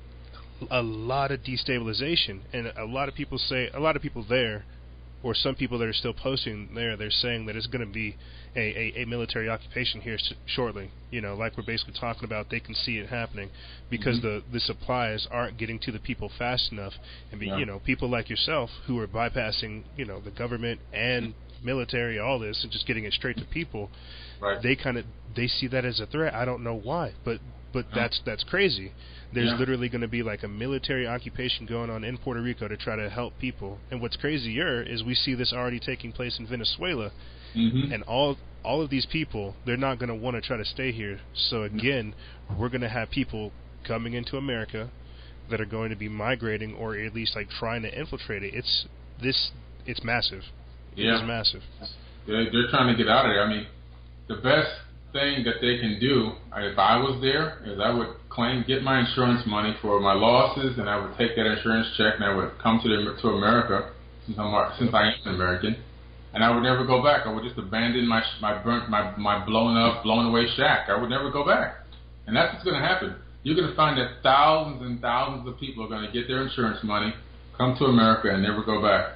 Speaker 1: a lot of destabilization, and a lot of people say a lot of people there, or some people that are still posting there, they're saying that it's going to be a, a, a military occupation here sh- shortly. You know, like we're basically talking about, they can see it happening because mm-hmm. the, the supplies aren't getting to the people fast enough. And, be,
Speaker 2: yeah.
Speaker 1: you know, people like yourself who are bypassing, you know, the government and military, all this, and just getting it straight to people,
Speaker 2: right.
Speaker 1: they kind of, they see that as a threat. I don't know why, but but that's that's crazy. There's
Speaker 2: yeah.
Speaker 1: literally going to be like a military occupation going on in Puerto Rico to try to help people. And what's crazier is we see this already taking place in Venezuela.
Speaker 2: Mm-hmm.
Speaker 1: And all all of these people, they're not going to want to try to stay here. So again, we're going to have people coming into America that are going to be migrating, or at least like trying to infiltrate it. It's this. It's massive.
Speaker 2: Yeah.
Speaker 1: It's massive.
Speaker 2: They're, they're trying to get out of there. I mean, the best thing that they can do, if I was there, is I would claim, get my insurance money for my losses, and I would take that insurance check and I would come to the, to America, since I'm since I am an American, and I would never go back. I would just abandon my my burnt my my blown up, blown away shack. I would never go back, and that's what's going to happen. You're going to find that thousands and thousands of people are going to get their insurance money, come to America, and never go back.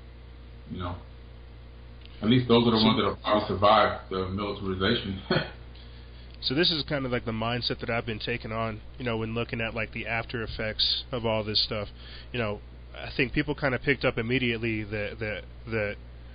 Speaker 2: You know, at least those are the ones that have probably survived the militarization.
Speaker 1: So this is kind of like the mindset that I've been taking on, you know, when looking at like the after effects of all this stuff. You know, I think people kind of picked up immediately that that that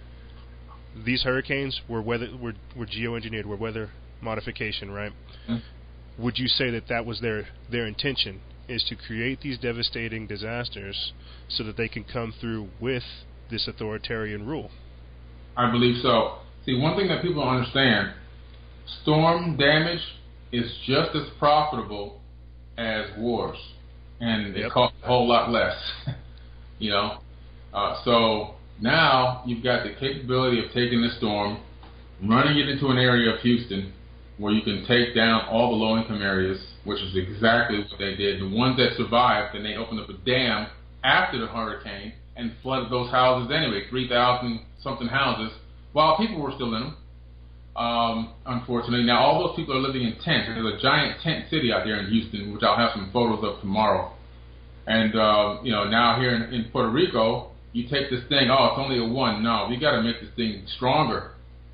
Speaker 1: these hurricanes were weather were were geoengineered, were weather modification, right? Mm-hmm. Would you say that that was their their intention, is to create these devastating disasters so that they can come through with this authoritarian rule?
Speaker 2: I believe so. See, one thing that people don't understand. Storm damage is just as profitable as wars, and
Speaker 1: yep.
Speaker 2: it costs a whole lot less. You know, uh, so now you've got the capability of taking the storm, running it into an area of Houston where you can take down all the low-income areas, which is exactly what they did. The ones that survived, and they opened up a dam after the hurricane and flooded those houses anyway, three thousand something houses, while people were still in them. Um, unfortunately, now all those people are living in tents. There's a giant tent city out there in Houston, which I'll have some photos of tomorrow. And uh, you know, now here in, in Puerto Rico, you take this thing. Oh, it's only a one. No, we got to make this thing stronger.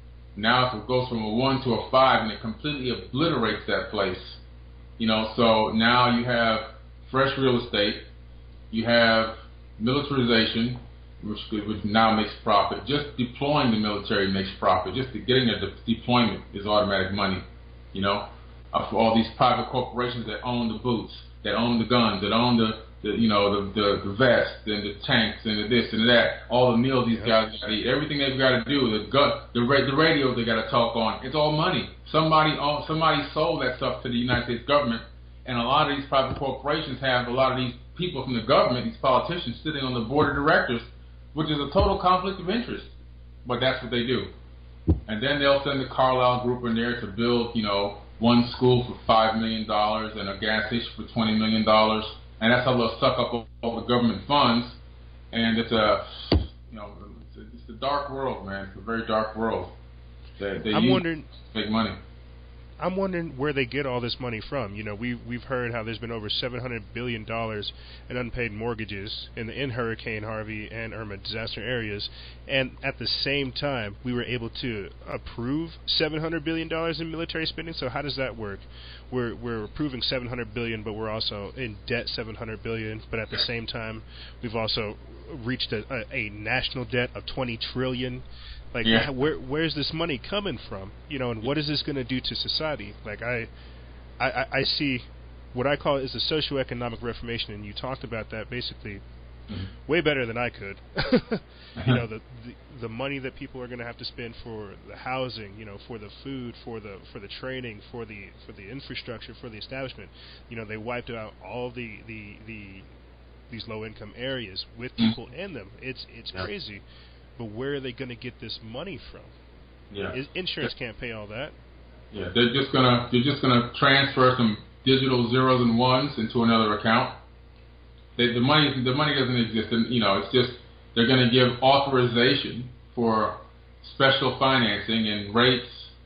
Speaker 2: Now it goes from a one to a five, and it completely obliterates that place. You know, so now you have fresh real estate. You have militarization, which, which now makes profit. Just deploying the military makes profit. Just getting a de- deployment is automatic money, you know, uh, for all these private corporations that own the boots, that own the guns, that own the, the you know, the, the, the vests and the tanks and the this and the that, all the meals these guys got to eat, everything they've got to do, the gun, the, ra- the radios they got to talk on, it's all money. Somebody own, somebody sold that stuff to the United States government, and a lot of these private corporations have a lot of these people from the government, these politicians sitting on the board of directors, which is a total conflict of interest, but that's what they do. And then they'll send the Carlyle Group in there to build, you know, one school for five million dollars and a gas station for twenty million dollars, and that's how they'll suck up all, all the government funds. And it's a, you know, it's a, it's a dark world, man. It's a very dark world. They, they
Speaker 1: I'm
Speaker 2: use
Speaker 1: wondering.
Speaker 2: to make money.
Speaker 1: I'm wondering where they get all this money from. You know, we we've heard how there's been over seven hundred billion dollars in unpaid mortgages in the in Hurricane Harvey and Irma disaster areas, and at the same time, we were able to approve seven hundred billion dollars in military spending. So how does that work? We're we're approving seven hundred billion dollars, but we're also in debt seven hundred billion dollars. But at the same time, we've also reached a, a, a national debt of twenty trillion dollars. Like,
Speaker 2: yeah.
Speaker 1: where where's this money coming from? You know, and what is this going to do to society? Like, I, I, I see what I call is the socioeconomic reformation, and you talked about that basically mm-hmm. way better than I could. You know, the, the the money that people are going to have to spend for the housing, you know, for the food, for the for the training, for the for the infrastructure, for the establishment. You know, they wiped out all the the, the these low income areas with people mm-hmm. in them. It's it's yeah. crazy. But where are they going to get this money from?
Speaker 2: Yeah,
Speaker 1: Is, insurance can't pay all that.
Speaker 2: Yeah, they're just gonna they're just gonna transfer some digital zeros and ones into another account. They, the money the money doesn't exist, and you know it's just they're going to give authorization for special financing and rates,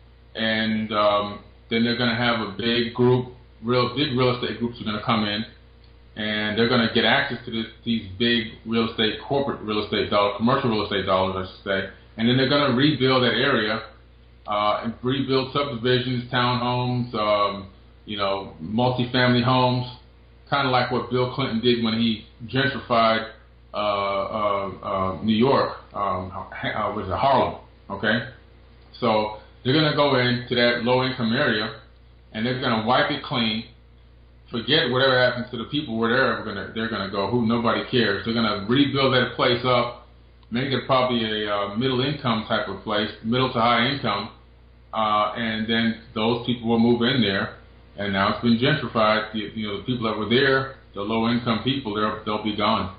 Speaker 2: and um, then they're going to have a big group, real big real estate groups are going to come in. And they're going to get access to this, these big real estate, corporate real estate dollars, commercial real estate dollars, I should say. And then they're going to rebuild that area uh, and rebuild subdivisions, townhomes, um, you know, multifamily homes, kind of like what Bill Clinton did when he gentrified uh, uh, uh, New York, um, uh, was it Harlem? Okay, so they're going to go into that low-income area, and they're going to wipe it clean. Forget whatever happens to the people where they're gonna they're gonna go. Who nobody cares. They're gonna rebuild that place up, make it probably a uh, middle income type of place, middle to high income, uh, and then those people will move in there. And now it's been gentrified. The, you know, the people that were there, the low income people, they'll they'll be gone.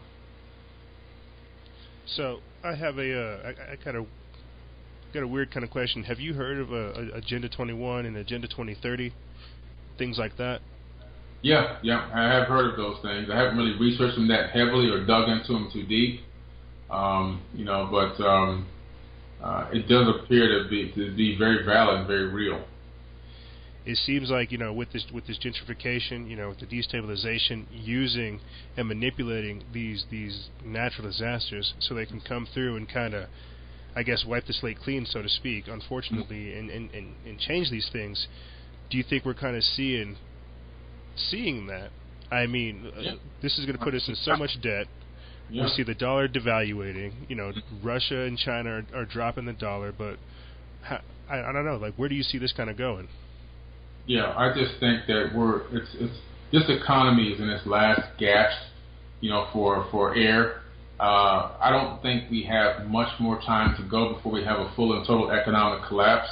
Speaker 1: So I have a uh, I, I kind of got a weird kind of question. Have you heard of a, a Agenda twenty-one and Agenda twenty thirty, things like that?
Speaker 2: Yeah, yeah, I have heard of those things. I haven't really researched them that heavily or dug into them too deep, um, you know. But um, uh, it does appear to be to be very valid and very real.
Speaker 1: It seems like, you know, with this with this gentrification, you know, with the destabilization, using and manipulating these these natural disasters so they can come through and kind of, I guess, wipe the slate clean, so to speak, unfortunately, mm-hmm. and, and, and, and change these things. Do you think we're kind of seeing seeing that? I mean, yeah. uh, this is going to put us in so much debt. Yeah. We see the dollar devaluating. You know, Russia and China are, are dropping the dollar, but how, I, I don't know. Like, where do you see this kind of going?
Speaker 2: Yeah, I just think that we're it's it's this economy is in its last gasp, you know, for for air. Uh, I don't think we have much more time to go before we have a full and total economic collapse.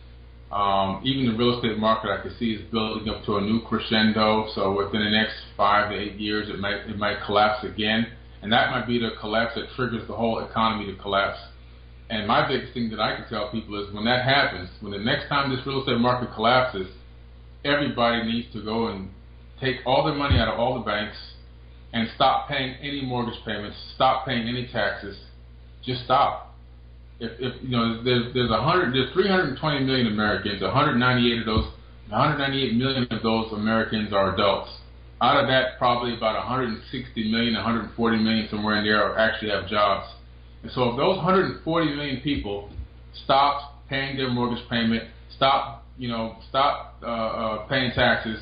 Speaker 2: Um, even the real estate market, I can see, is building up to a new crescendo. So within the next five to eight years, it might it might collapse again, and that might be the collapse that triggers the whole economy to collapse. And my biggest thing that I can tell people is when that happens, when the next time this real estate market collapses, everybody needs to go and take all their money out of all the banks and stop paying any mortgage payments, stop paying any taxes. Just stop. If, if you know, there's there's a hundred, there's three hundred twenty million Americans. one hundred ninety-eight of those, one hundred ninety-eight million of those Americans are adults. Out of that, probably about one hundred sixty million, one hundred forty million, somewhere in there, actually have jobs. And so, if those one hundred forty million people stopped paying their mortgage payment, stop, you know, stop uh, uh, paying taxes,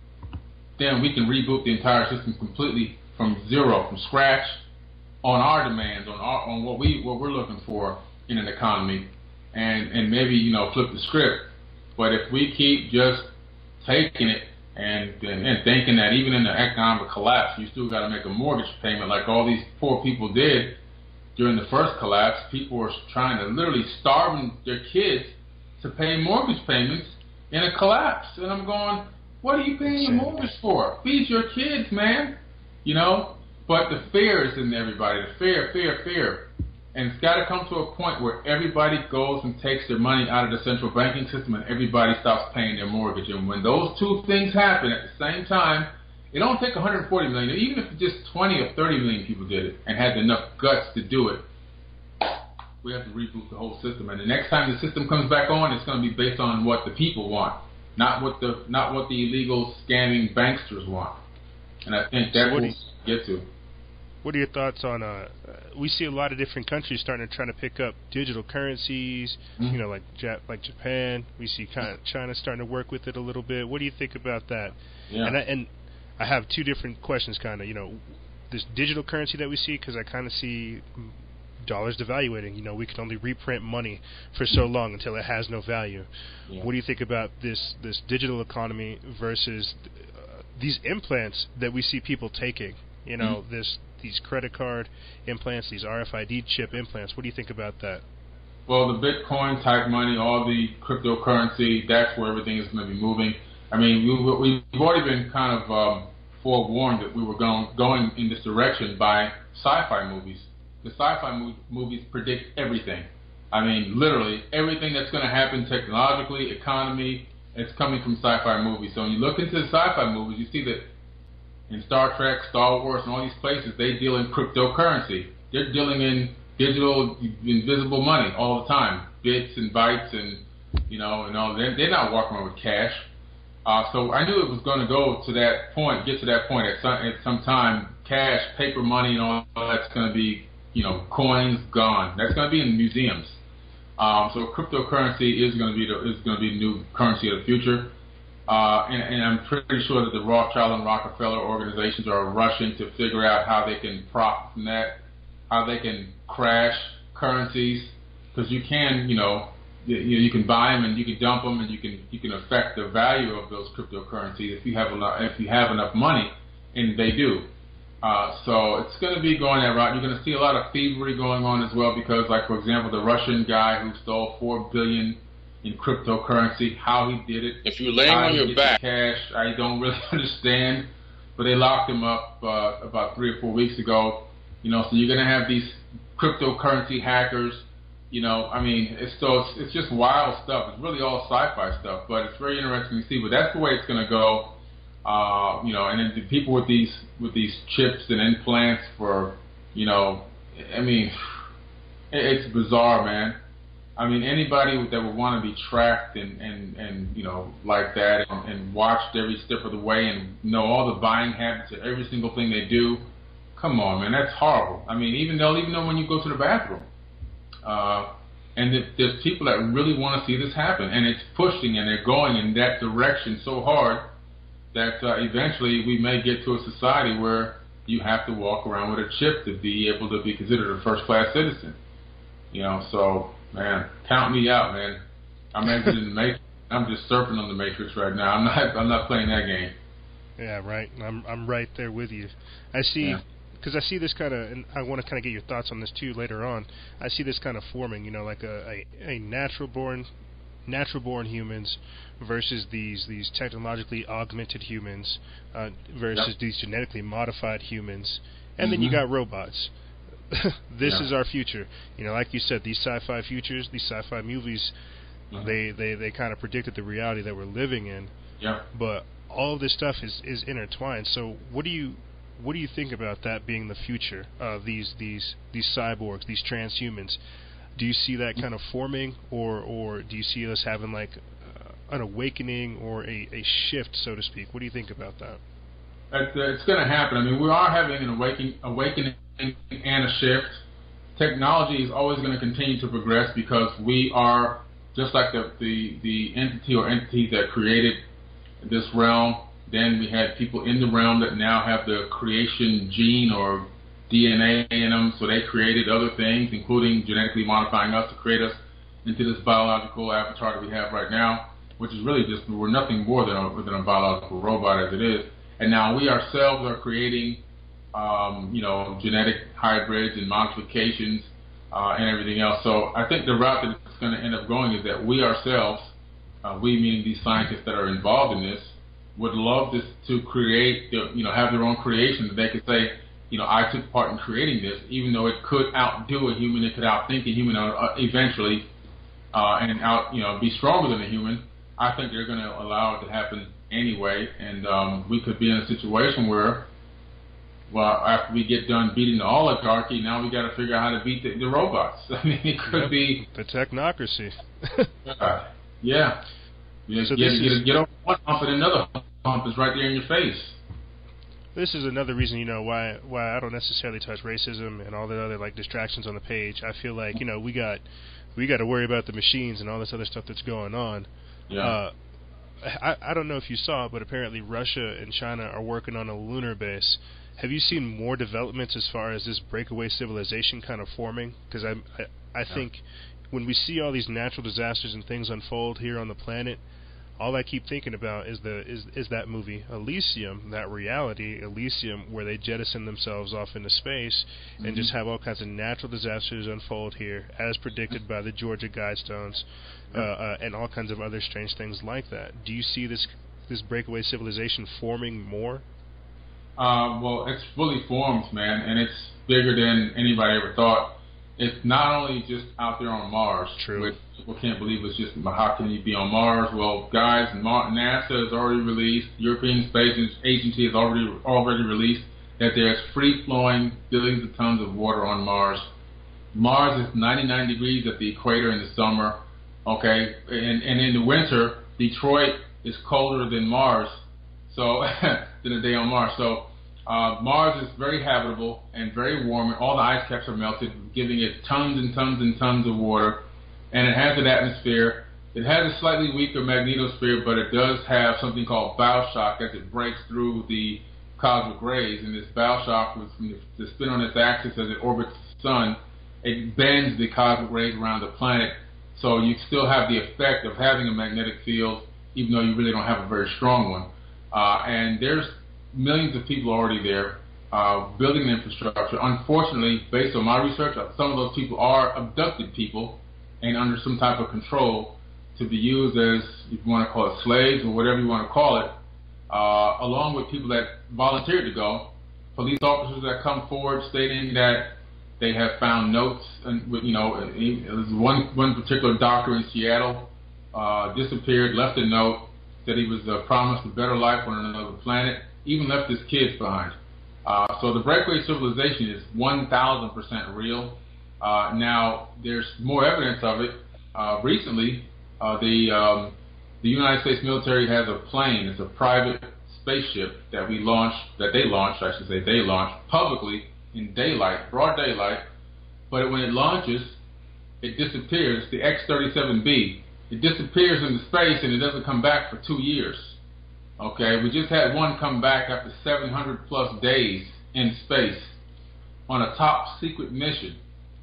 Speaker 2: then we can reboot the entire system completely from zero, from scratch, on our demands, on our, on what we what we're looking for in an economy, and and maybe, you know, flip the script. But if we keep just taking it and and, and thinking that even in the economic collapse, you still got to make a mortgage payment like all these poor people did during the first collapse, people were trying to literally starving their kids to pay mortgage payments in a collapse. And I'm going, what are you paying your mortgage for? Feed your kids, man. You know? But the fear is in everybody. The fear, fear, fear. And it's got to come to a point where everybody goes and takes their money out of the central banking system and everybody stops paying their mortgage. And when those two things happen at the same time, it don't take one hundred forty million. Even if just twenty or thirty million people did it and had enough guts to do it, we have to reboot the whole system. And the next time the system comes back on, it's going to be based on what the people want, not what the not what the illegal scamming banksters want. And I think that's what we'll get to.
Speaker 1: What are your thoughts on? Uh, we see a lot of different countries starting to try to pick up digital currencies. Mm-hmm. You know, like Jap- like Japan. We see kind of China starting to work with it a little bit. What do you think about that?
Speaker 2: Yeah.
Speaker 1: And I, and I have two different questions, kind of. You know, this digital currency that we see, because I kind of see dollars devaluating. You know, we can only reprint money for so long until it has no value. Yeah. What do you think about this this digital economy versus uh, these implants that we see people taking? You know, mm-hmm. this these credit card implants, these R F I D chip implants. What do you think about that?
Speaker 2: Well, the Bitcoin type money, all the cryptocurrency, that's where everything is going to be moving. I mean, we, we've already been kind of um, forewarned that we were going, going in this direction by sci-fi movies. The sci-fi mo- movies predict everything. I mean, literally, everything that's going to happen technologically, economy, it's coming from sci-fi movies. So when you look into the sci-fi movies, you see that in Star Trek, Star Wars, and all these places, they deal in cryptocurrency. They're dealing in digital, invisible money all the time, bits and bytes, and you know, and all. They're, they're not walking around with cash. Uh, so I knew it was going to go to that point, get to that point at some at some time. Cash, paper money, and all that's going to be, you know, coins gone. That's going to be in museums. Um, so cryptocurrency is going to be the, is going to be the new currency of the future. Uh, and, and I'm pretty sure that the Rothschild and Rockefeller organizations are rushing to figure out how they can profit from that, how they can crash currencies, because you can, you know, you, you can buy them and you can dump them and you can you can affect the value of those cryptocurrencies if you have enough if you have enough money, and they do. Uh, so it's going to be going that route. You're going to see a lot of thievery going on as well, because, like, for example, the Russian guy who stole four billion dollars in cryptocurrency, how he did it.
Speaker 4: If you're laying on your back.
Speaker 2: Cash, I don't really understand. But they locked him up uh, about three or four weeks ago. You know, so you're going to have these cryptocurrency hackers. You know, I mean, it's, so it's, it's just wild stuff. It's really all sci-fi stuff, but it's very interesting to see. But that's the way it's going to go. Uh, you know, and then the people with these with these chips and implants for, you know, I mean, it's bizarre, man. I mean, anybody that would want to be tracked and, and, and you know, like that and, and watched every step of the way and know all the buying habits of every single thing they do, come on, man, that's horrible. I mean, even they'll even know when you go to the bathroom. Uh, and if there's people that really want to see this happen, and it's pushing and they're going in that direction so hard that uh, eventually we may get to a society where you have to walk around with a chip to be able to be considered a first-class citizen. You know, so, man, count me out, man. I'm exiting the Matrix. I'm just surfing on the Matrix right now. I'm not. I'm not playing that game.
Speaker 1: Yeah, right. I'm. I'm right there with you. I see, because yeah. I see this kind of, and I want to kind of get your thoughts on this too later on. I see this kind of forming, you know, like a a, a natural-born, natural-born humans versus these these technologically augmented humans uh, versus yep. these genetically modified humans, and mm-hmm. then you got robots. This yeah. is our future. You know, like you said, these sci-fi futures, these sci-fi movies, mm-hmm. they, they, they kind of predicted the reality that we're living in.
Speaker 2: Yeah.
Speaker 1: But all of this stuff is, is intertwined. So what do you what do you think about that being the future of these these these cyborgs, these transhumans? Do you see that kind of forming, or or do you see us having like uh, an awakening or a, a shift, so to speak? What do you think about that?
Speaker 2: It's, uh, it's going to happen. I mean, we are having an awakening, awakening and a shift. Technology is always going to continue to progress because we are, just like the, the, the entity or entities that created this realm, then we had people in the realm that now have the creation gene or D N A in them, so they created other things, including genetically modifying us to create us into this biological avatar that we have right now, which is really just, we're nothing more than a, than a biological robot as it is. And now we ourselves are creating, um, you know, genetic hybrids and modifications uh, and everything else. So I think the route that it's going to end up going is that we ourselves, uh, we meaning these scientists that are involved in this, would love this to create, you know, have their own creation that they could say, you know, I took part in creating this, even though it could outdo a human, it could outthink a human uh, eventually, uh, and out, you know, be stronger than a human. I think they're going to allow it to happen anyway, and um, we could be in a situation where, well, after we get done beating the oligarchy, now we got to figure out how to beat the, the robots. I mean, it could
Speaker 1: yep.
Speaker 2: be
Speaker 1: the technocracy.
Speaker 2: uh, yeah, you know,
Speaker 1: so
Speaker 2: get,
Speaker 1: this
Speaker 2: get,
Speaker 1: is,
Speaker 2: get over one hump and another hump is right there in your face.
Speaker 1: This is another reason, you know, why why I don't necessarily touch racism and all the other like distractions on the page. I feel like, you know, we got we got to worry about the machines and all this other stuff that's going on.
Speaker 2: Yeah.
Speaker 1: Uh, I, I don't know if you saw, but apparently Russia and China are working on a lunar base. Have you seen more developments as far as this breakaway civilization kind of forming? Because I, I, I think when we see all these natural disasters and things unfold here on the planet, all I keep thinking about is the is is that movie Elysium, that reality Elysium, where they jettison themselves off into space mm-hmm. and just have all kinds of natural disasters unfold here, as predicted by the Georgia Guidestones, uh, uh, and all kinds of other strange things like that. Do you see this this breakaway civilization forming more?
Speaker 2: Uh, well, it's fully formed, man, and it's bigger than anybody ever thought. It's not only just out there on Mars,
Speaker 1: True.
Speaker 2: which people can't believe it's just, how can you be on Mars? Well, guys, NASA has already released, European Space Agency has already already released that there's free-flowing billions of tons of water on Mars. Mars is ninety-nine degrees at the equator in the summer, okay, and, and in the winter, Detroit is colder than Mars, so than a day on Mars. So uh, Mars is very habitable and very warm, and all the ice caps are melted, giving it tons and tons and tons of water. And it has an atmosphere. It has a slightly weaker magnetosphere, but it does have something called bow shock as it breaks through the cosmic rays. And this bow shock, from the, the spin on its axis as it orbits the sun, it bends the cosmic rays around the planet. So you still have the effect of having a magnetic field, even though you really don't have a very strong one. Uh, and there's millions of people already there uh, building the infrastructure. Unfortunately, based on my research, some of those people are abducted people and under some type of control to be used as, if you want to call it slaves or whatever you want to call it, uh, along with people that volunteered to go. Police officers that come forward stating that they have found notes, and you know, there's one one particular doctor in Seattle uh, disappeared, left a note that he was uh, promised a better life on another planet, even left his kids behind. Uh, so the breakaway civilization is one thousand percent real. Uh, now, there's more evidence of it uh, recently, uh, the um, the United States military has a plane. It's a private spaceship that we launched, that they launched, I should say, they launched publicly in daylight, broad daylight. But when it launches, it disappears. It's the X thirty-seven B. It disappears into space and it doesn't come back for two years. Okay, we just had one come back after seven hundred plus days in space on a top secret mission.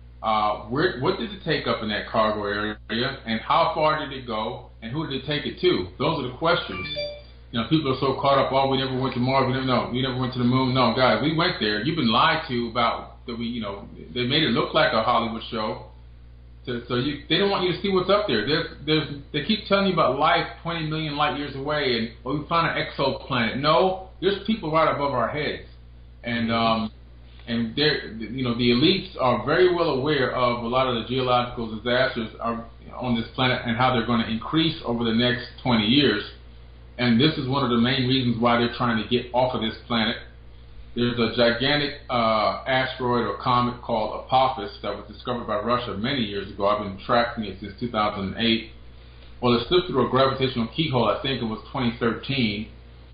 Speaker 2: Uh, where, what did it take up in that cargo area, and how far did it go, and who did it take it to? Those are the questions. You know, people are so caught up, oh, we never went to Mars, we never, no, we never went to the moon. No, guys, we went there. You've been lied to about that we, you know, they made it look like a Hollywood show. So, so you, they don't want you to see what's up there. There's, there's, they keep telling you about life twenty million light years away, and oh, we found an exoplanet. No, there's people right above our heads, and um, and they're, you know, the elites are very well aware of a lot of the geological disasters are on this planet and how they're going to increase over the next twenty years. And this is one of the main reasons why they're trying to get off of this planet. There's a gigantic uh, asteroid or comet called Apophis that was discovered by Russia many years ago. I've been tracking it since two thousand eight. Well, it slipped through a gravitational keyhole, I think it was twenty thirteen,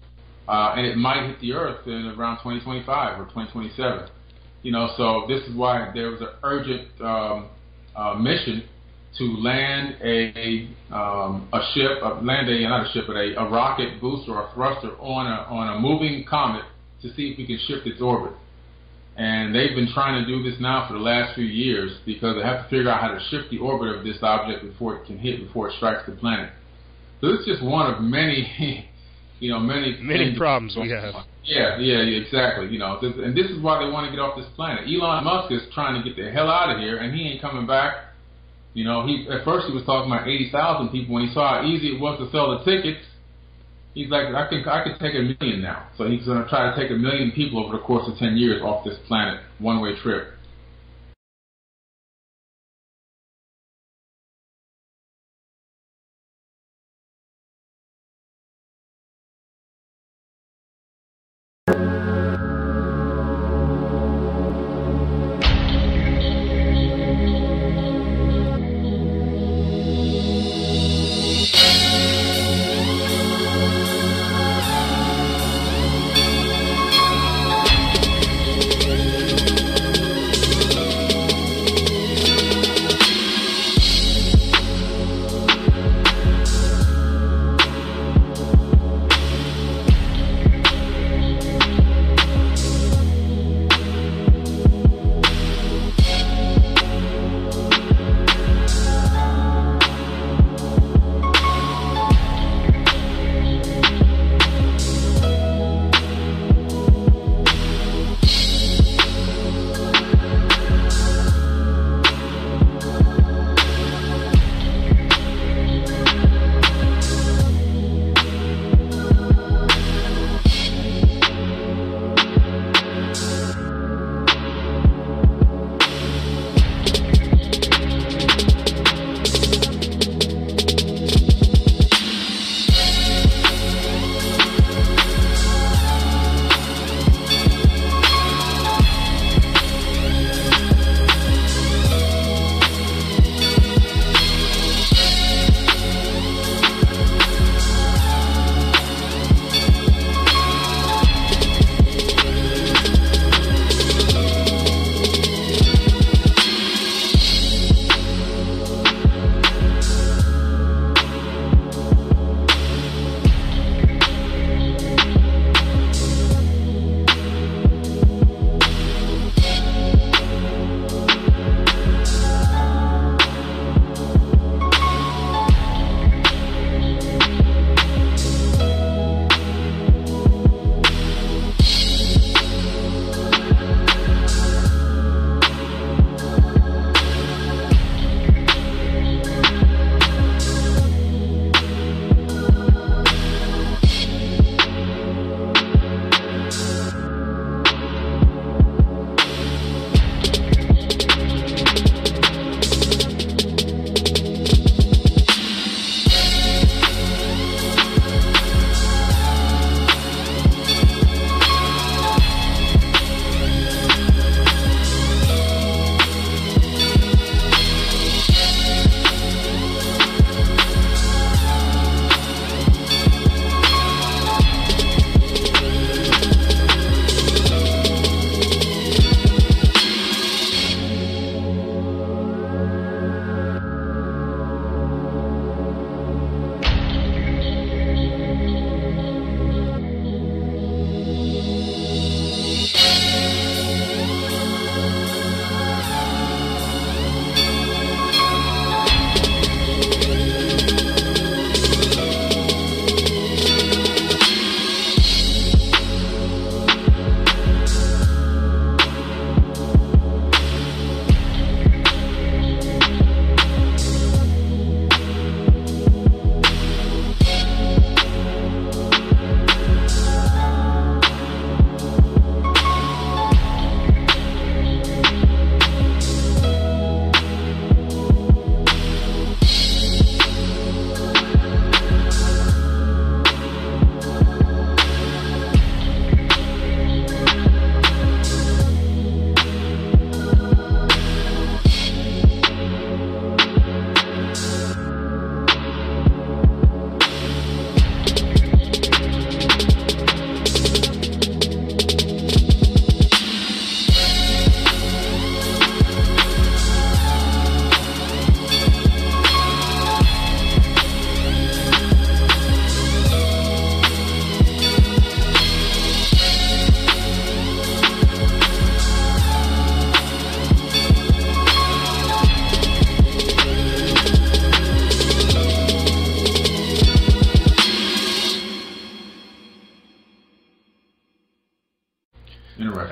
Speaker 2: uh, and it might hit the Earth in around twenty twenty-five or twenty twenty-seven. You know, so this is why there was an urgent um, uh, mission to land a um, a ship, uh, land a not a ship, but a, a rocket booster or a thruster on a on a moving comet to see if we can shift its orbit. And they've been trying to do this now for the last few years because they have to figure out how to shift the orbit of this object before it can hit, before it strikes the planet. So it's just one of many, you know, many
Speaker 1: many problems we have.
Speaker 2: Yeah, yeah, yeah, exactly. You know, this, and this is why they want to get off this planet. Elon Musk is trying to get the hell out of here, and he ain't coming back. You know, he at first he was talking about eighty thousand people. When he saw how easy it was to sell the tickets, he's like, I can I can take a million now. So he's going to try to take a million people over the course of ten years off this planet, one-way trip.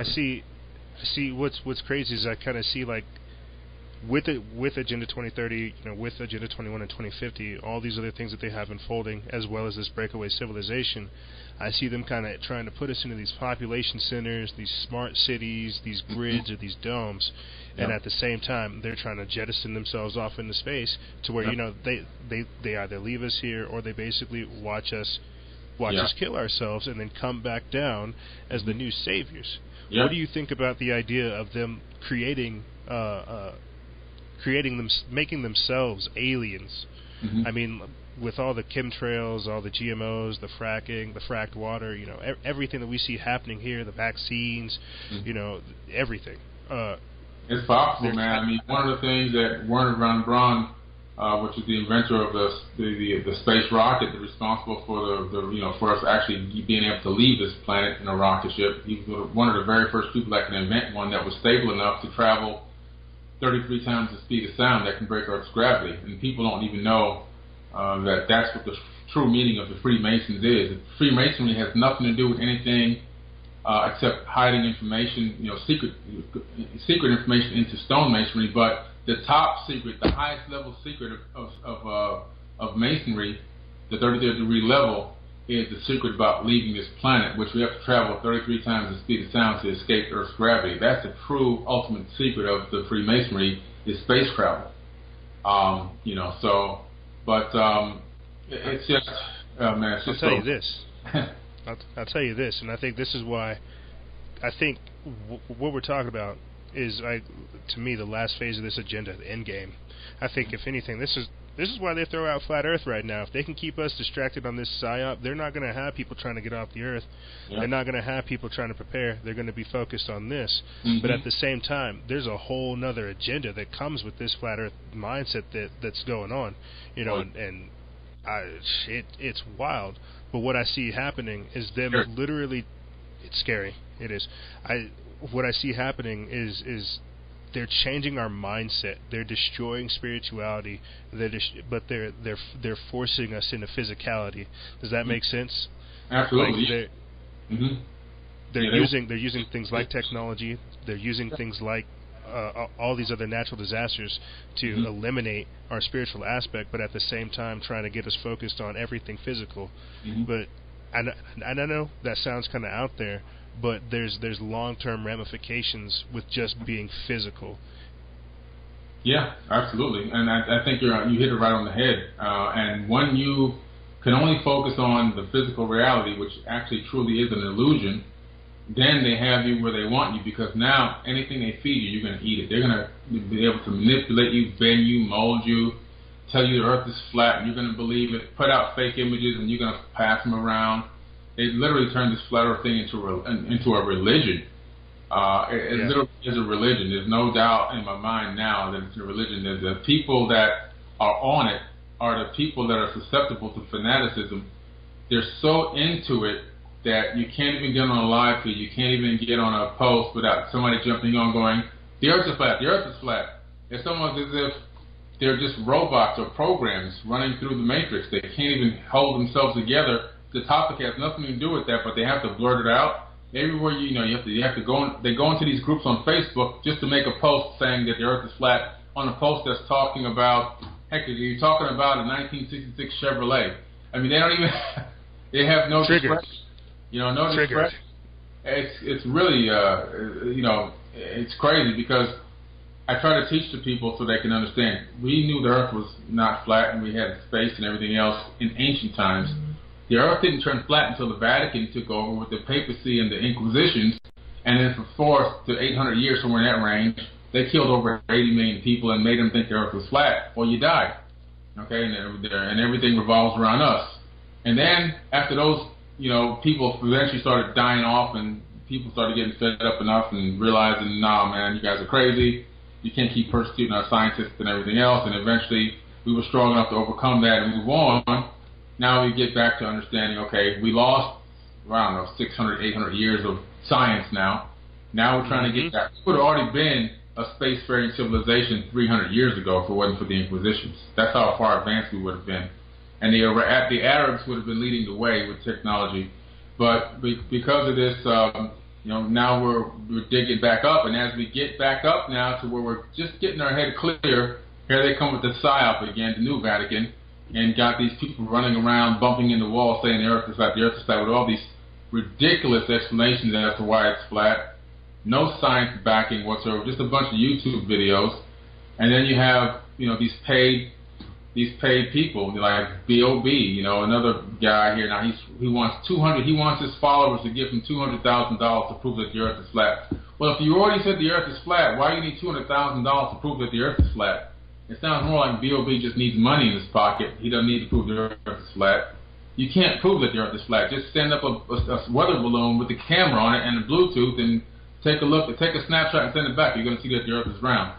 Speaker 1: see, I see what's what's crazy is I kind of see like with it with Agenda twenty thirty, you know, with Agenda twenty-one and twenty fifty, all these other things that they have unfolding, as well as this breakaway civilization. I see them kind of trying to put us into these population centers, these smart cities, these grids or these domes, and
Speaker 2: yeah.
Speaker 1: at the same time they're trying to jettison themselves off into space to where yeah. you know they, they they either leave us here or they basically watch us watch
Speaker 2: yeah.
Speaker 1: us kill ourselves and then come back down as the new saviors.
Speaker 2: Yeah.
Speaker 1: What do you think about the idea of them creating uh, uh, creating them making themselves aliens?
Speaker 2: Mm-hmm.
Speaker 1: I mean, with all the chemtrails, all the G M Os, the fracking, the fracked water, you know, e- everything that we see happening here, the vaccines, mm-hmm. you know, everything. Uh,
Speaker 2: it's possible, man. I mean, one of the things that Werner von Braun, uh, which is the inventor of the, the the the space rocket, that's responsible for the, the you know for us actually being able to leave this planet in a rocket ship. He was one of the very first people that can invent one that was stable enough to travel thirty-three times the speed of sound that can break Earth's gravity. And people don't even know uh, that that's what the true meaning of the Freemasons is. Freemasonry has nothing to do with anything uh, except hiding information, you know, secret secret information into stonemasonry. But the top secret, the highest level secret of of of, uh, of masonry, the thirty-third degree level, is the secret about leaving this planet, which we have to travel thirty-three times the speed of sound to escape Earth's gravity. That's the true ultimate secret of the Freemasonry, is space travel. Um, you know, so, but um, it's just, oh man, it's just
Speaker 1: I'll tell
Speaker 2: so,
Speaker 1: you this. I'll, I'll tell you this, and I think this is why I think w- what we're talking about is, I, to me, the last phase of this agenda, the end game. I think, if anything, this is This is why they throw out flat Earth right now. If they can keep us distracted on this psyop, they're not going to have people trying to get off the Earth. Yeah. They're not going to have people trying to prepare. They're going to be focused on this. Mm-hmm. But at the same time, there's a whole other agenda that comes with this flat Earth mindset that that's going on. You know, right. and, and I, it it's wild. But what I see happening is them sure. literally. It's scary. It is. I what I see happening is is. They're changing our mindset. They're destroying spirituality. They're dis- but they're they're they're forcing us into physicality. Does that make sense?
Speaker 2: Absolutely.
Speaker 1: Like they're
Speaker 2: mm-hmm.
Speaker 1: they're
Speaker 2: yeah,
Speaker 1: using they're using things like technology. They're using things like uh, all these other natural disasters to mm-hmm. eliminate our spiritual aspect, but at the same time trying to get us focused on everything physical. Mm-hmm. But and and I know that sounds kind of out there. But there's there's long-term ramifications with just being physical.
Speaker 2: Yeah, absolutely, and I, I think you're you hit it right on the head. Uh, and when you can only focus on the physical reality, which actually truly is an illusion, then they have you where they want you, because now anything they feed you, you're going to eat it. They're going to be able to manipulate you, bend you, mold you, tell you the Earth is flat, and you're going to believe it. Put out fake images, and you're going to pass them around. They literally turned this flat Earth thing into a, into a religion. Uh, it it yeah. literally is a religion. There's no doubt in my mind now that it's a religion. The, the people that are on it are the people that are susceptible to fanaticism. They're so into it that you can't even get on a live feed. You can't even get on a post without somebody jumping on going, the Earth is flat, the Earth is flat. It's almost as if they're just robots or programs running through the matrix. They can't even hold themselves together. The topic has nothing to do with that, but they have to blurt it out. Everywhere you, you know, you have to you have to go. In, they go into these groups on Facebook just to make a post saying that the Earth is flat. On a post that's talking about, heck, you're talking about a nineteen sixty-six Chevrolet. I mean, they don't even. They have no
Speaker 1: Triggered.
Speaker 2: discretion. You know, no
Speaker 1: Triggered.
Speaker 2: discretion. It's it's really uh, you know it's crazy, because I try to teach the people so they can understand. We knew the Earth was not flat, and we had space and everything else in ancient times. The Earth didn't turn flat until the Vatican took over with the papacy and the Inquisitions, and then for four to eight hundred years, somewhere in that range, they killed over eighty million people and made them think the Earth was flat, or you died. Okay, and, and everything revolves around us. And then after those, you know, people eventually started dying off, and people started getting fed up enough and realizing, nah, man, you guys are crazy. You can't keep persecuting our scientists and everything else. And eventually, we were strong enough to overcome that and move on. Now we get back to understanding, okay, we lost, I don't know, six hundred, eight hundred years of science now. Now we're trying mm-hmm. to get back. We would have already been a spacefaring civilization three hundred years ago if it wasn't for the Inquisitions. That's how far advanced we would have been. And the, the Arabs would have been leading the way with technology. But because of this um, You know, now we're we're digging back up, and as we get back up now to where we're just getting our head clear, here they come with the PSYOP again, the new Vatican, and got these people running around, bumping into walls, saying the Earth is flat, the Earth is flat, with all these ridiculous explanations as to why it's flat. No science backing whatsoever, just a bunch of YouTube videos, and then you have, you know, these paid these paid people like B O B, you know, another guy here. Now he's he wants two hundred. He wants his followers to give him two hundred thousand dollars to prove that the Earth is flat. Well, if you already said the Earth is flat, why do you need two hundred thousand dollars to prove that the Earth is flat? It sounds more like B O B just needs money in his pocket. He doesn't need to prove the Earth is flat. You can't prove that the Earth is flat. Just send up a, a, a weather balloon with the camera on it and a Bluetooth and take a look, take a snapshot and send it back. You're going to see that the Earth is round.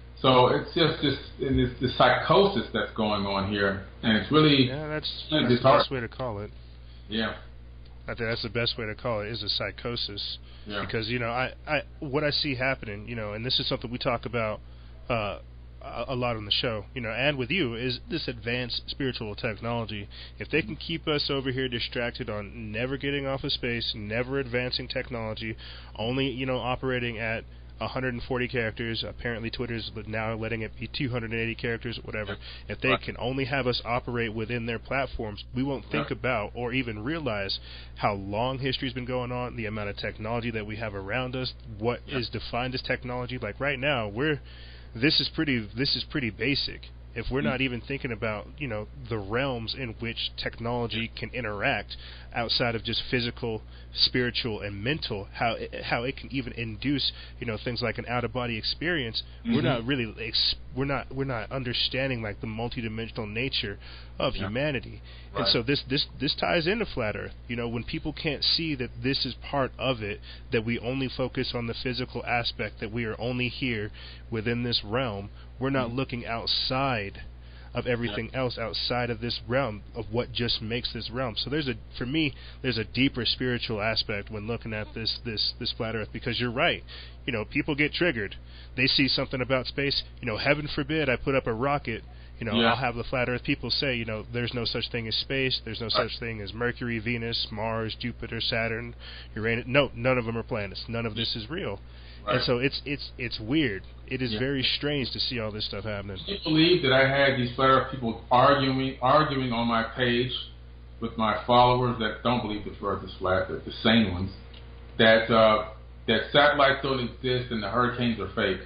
Speaker 2: So it's just this, this, this psychosis that's going on here, and it's really
Speaker 1: yeah, that's,
Speaker 2: really
Speaker 1: that's the best way to call it.
Speaker 2: Yeah,
Speaker 1: I think that's the best way to call it, is a psychosis.
Speaker 2: Yeah.
Speaker 1: Because you know, I, I what I see happening, you know, and this is something we talk about uh, a, a lot on the show, you know, and with you, is this advanced spiritual technology. If they can keep us over here distracted on never getting off of space, never advancing technology, only, you know, operating at one hundred forty characters. Apparently Twitter's now letting it be two hundred eighty characters, whatever. If they can only have us operate within their platforms, we won't think about or even realize how long history's been going on, the amount of technology that we have around us, what is defined as technology. Like right now, we're this is pretty this is pretty basic. If we're not even thinking about, you know, the realms in which technology can interact outside of just physical, spiritual, and mental, how it, how it can even induce, you know, things like an out-of-body experience, mm-hmm. we're not really ex- we're not we're not understanding like the multidimensional nature of yeah. humanity. Right. And so this this this ties into Flat Earth. You know, when people can't see that this is part of it, that we only focus on the physical aspect, that we are only here within this realm, we're not looking outside of everything else outside of this realm, of what just makes this realm. So there's a, for me, there's a deeper spiritual aspect when looking at this this this flat Earth, because you're right. You know, people get triggered. They see something about space. You know, heaven forbid I put up a rocket. You know, yeah. I'll have the flat Earth people say, you know, there's no such thing as space. There's no such thing as Mercury, Venus, Mars, Jupiter, Saturn, Uranus. No, none of them are planets. None of this is real. Right. And so it's it's it's weird. It is yeah. very strange to see all this stuff happening.
Speaker 2: Can you believe that I had these flat Earth people arguing arguing on my page with my followers that don't believe the Earth is flat, the, the sane ones, that uh, that satellites don't exist and the hurricanes are fake.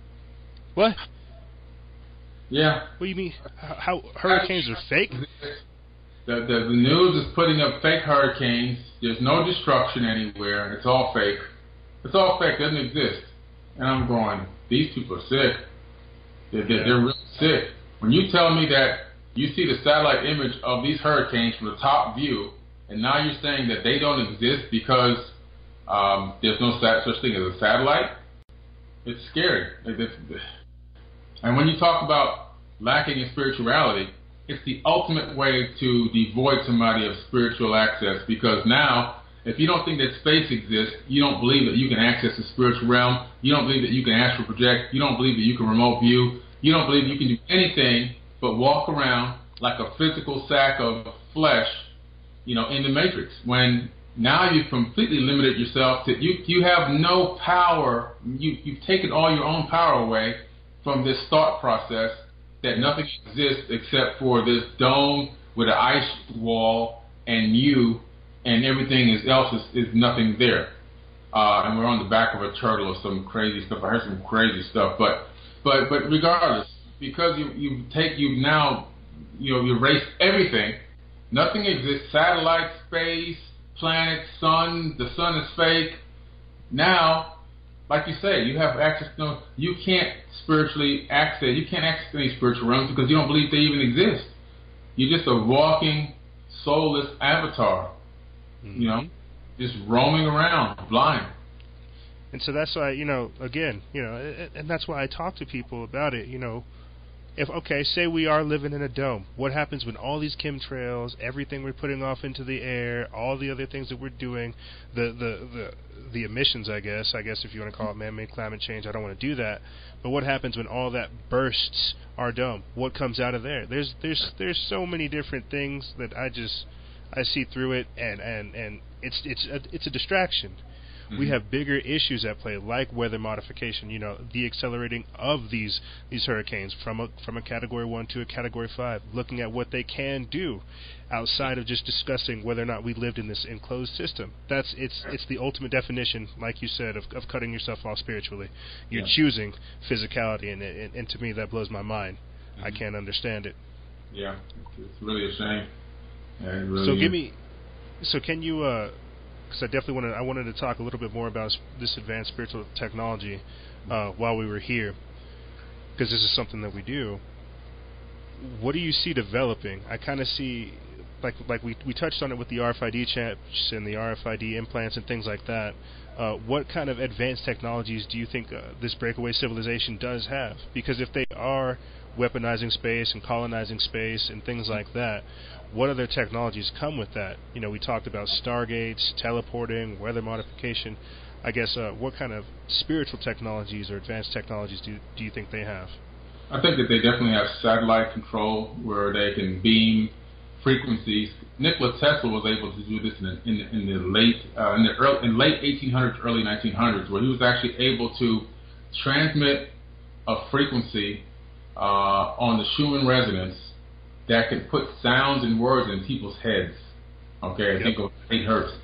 Speaker 1: What?
Speaker 2: Yeah.
Speaker 1: What do you mean? How, how hurricanes are fake?
Speaker 2: The, the the news is putting up fake hurricanes. There's no destruction anywhere. It's all fake. It's all fake. It doesn't exist. And I'm going, these people are sick. They're, they're, they're really sick. When you tell me that you see the satellite image of these hurricanes from the top view, and now you're saying that they don't exist because um, there's no such thing as a satellite, it's scary. It's, and when you talk about lacking in spirituality, it's the ultimate way to devoid somebody of spiritual access, because now, if you don't think that space exists, you don't believe that you can access the spiritual realm, you don't believe that you can astral project, you don't believe that you can remote view, you don't believe you can do anything but walk around like a physical sack of flesh, you know, in the Matrix. When now you've completely limited yourself to, you you have no power, you, you've taken all your own power away from this thought process that nothing exists except for this dome with an ice wall and you, and everything is else is, is nothing there. Uh, and we're on the back of a turtle or some crazy stuff. I heard some crazy stuff, but but but regardless, because you you take you now you know you erase everything. Nothing exists. Satellite, space, planet, sun. The sun is fake. Now, like you say, you have access to. You can't spiritually access. You can't access any spiritual realms because you don't believe they even exist. You're just a walking, soulless avatar. Mm-hmm. You know, just roaming around, blind.
Speaker 1: And so that's why, you know, again, you know, and that's why I talk to people about it. You know, if okay, say we are living in a dome, what happens when all these chemtrails, everything we're putting off into the air, all the other things that we're doing, the the the, the emissions, I guess, I guess if you want to call it man-made climate change, I don't want to do that. But what happens when all that bursts our dome? What comes out of there? There's there's there's so many different things that I just I see through it, and, and, and it's it's a, it's a distraction. Mm-hmm. We have bigger issues at play, like weather modification. You know, the accelerating of these these hurricanes from a from a Category One to a Category Five. Looking at what they can do, outside of just discussing whether or not we lived in this enclosed system. That's it's it's the ultimate definition, like you said, of of cutting yourself off spiritually. You're yeah. choosing physicality, and, and and to me that blows my mind. Mm-hmm. I can't understand it.
Speaker 2: Yeah, it's really a shame. Yeah, it really
Speaker 1: so
Speaker 2: is.
Speaker 1: give me. So can you? Uh, Because I definitely wanted, I wanted to talk a little bit more about this advanced spiritual technology uh, while we were here, because this is something that we do. What do you see developing? I kind of see, like like we we touched on it with the R F I D chips and the R F I D implants and things like that. Uh, what kind of advanced technologies do you think uh, this breakaway civilization does have? Because if they are weaponizing space and colonizing space and things like that, what other technologies come with that? You know, we talked about stargates, teleporting, weather modification. I guess uh, what kind of spiritual technologies or advanced technologies do do you think they have?
Speaker 2: I think that they definitely have satellite control where they can beam frequencies. Nikola Tesla was able to do this in the, in the, in the late uh, in the early, in late eighteen hundreds, early nineteen hundreds, where he was actually able to transmit a frequency uh, on the Schumann resonance that could put sounds and words in people's heads. Okay, I yep. think of eight hertz.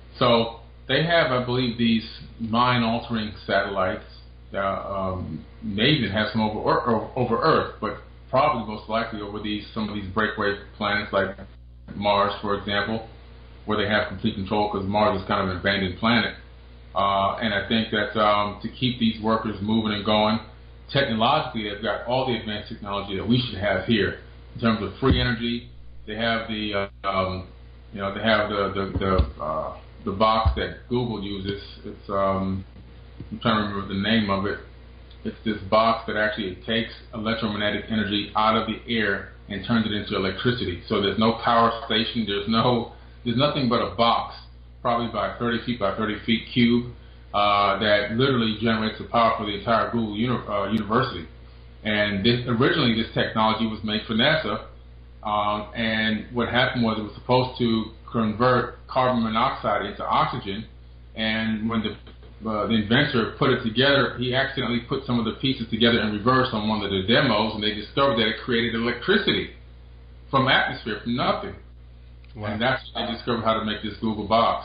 Speaker 2: So they have, I believe, these mind-altering satellites. Uh, um, may even have some over or, over Earth, but probably most likely over these some of these breakaway planets like Mars, for example, where they have complete control because Mars is kind of an abandoned planet. Uh, and I think that um, to keep these workers moving and going, technologically, they've got all the advanced technology that we should have here. In terms of free energy, they have the, uh, um, you know, they have the the the, uh, the box that Google uses. It's um, I'm trying to remember the name of it. It's this box that actually takes electromagnetic energy out of the air and turns it into electricity. So there's no power station. There's no, there's nothing but a box, probably by thirty feet by thirty feet cube, uh, that literally generates the power for the entire Google uni uh, University. And this, originally, this technology was made for NASA, um, and what happened was it was supposed to convert carbon monoxide into oxygen, and when the, uh, the inventor put it together, he accidentally put some of the pieces together in reverse on one of the demos, and they discovered that it created electricity from atmosphere, from nothing. Wow. And that's when they discovered how to make this Google box.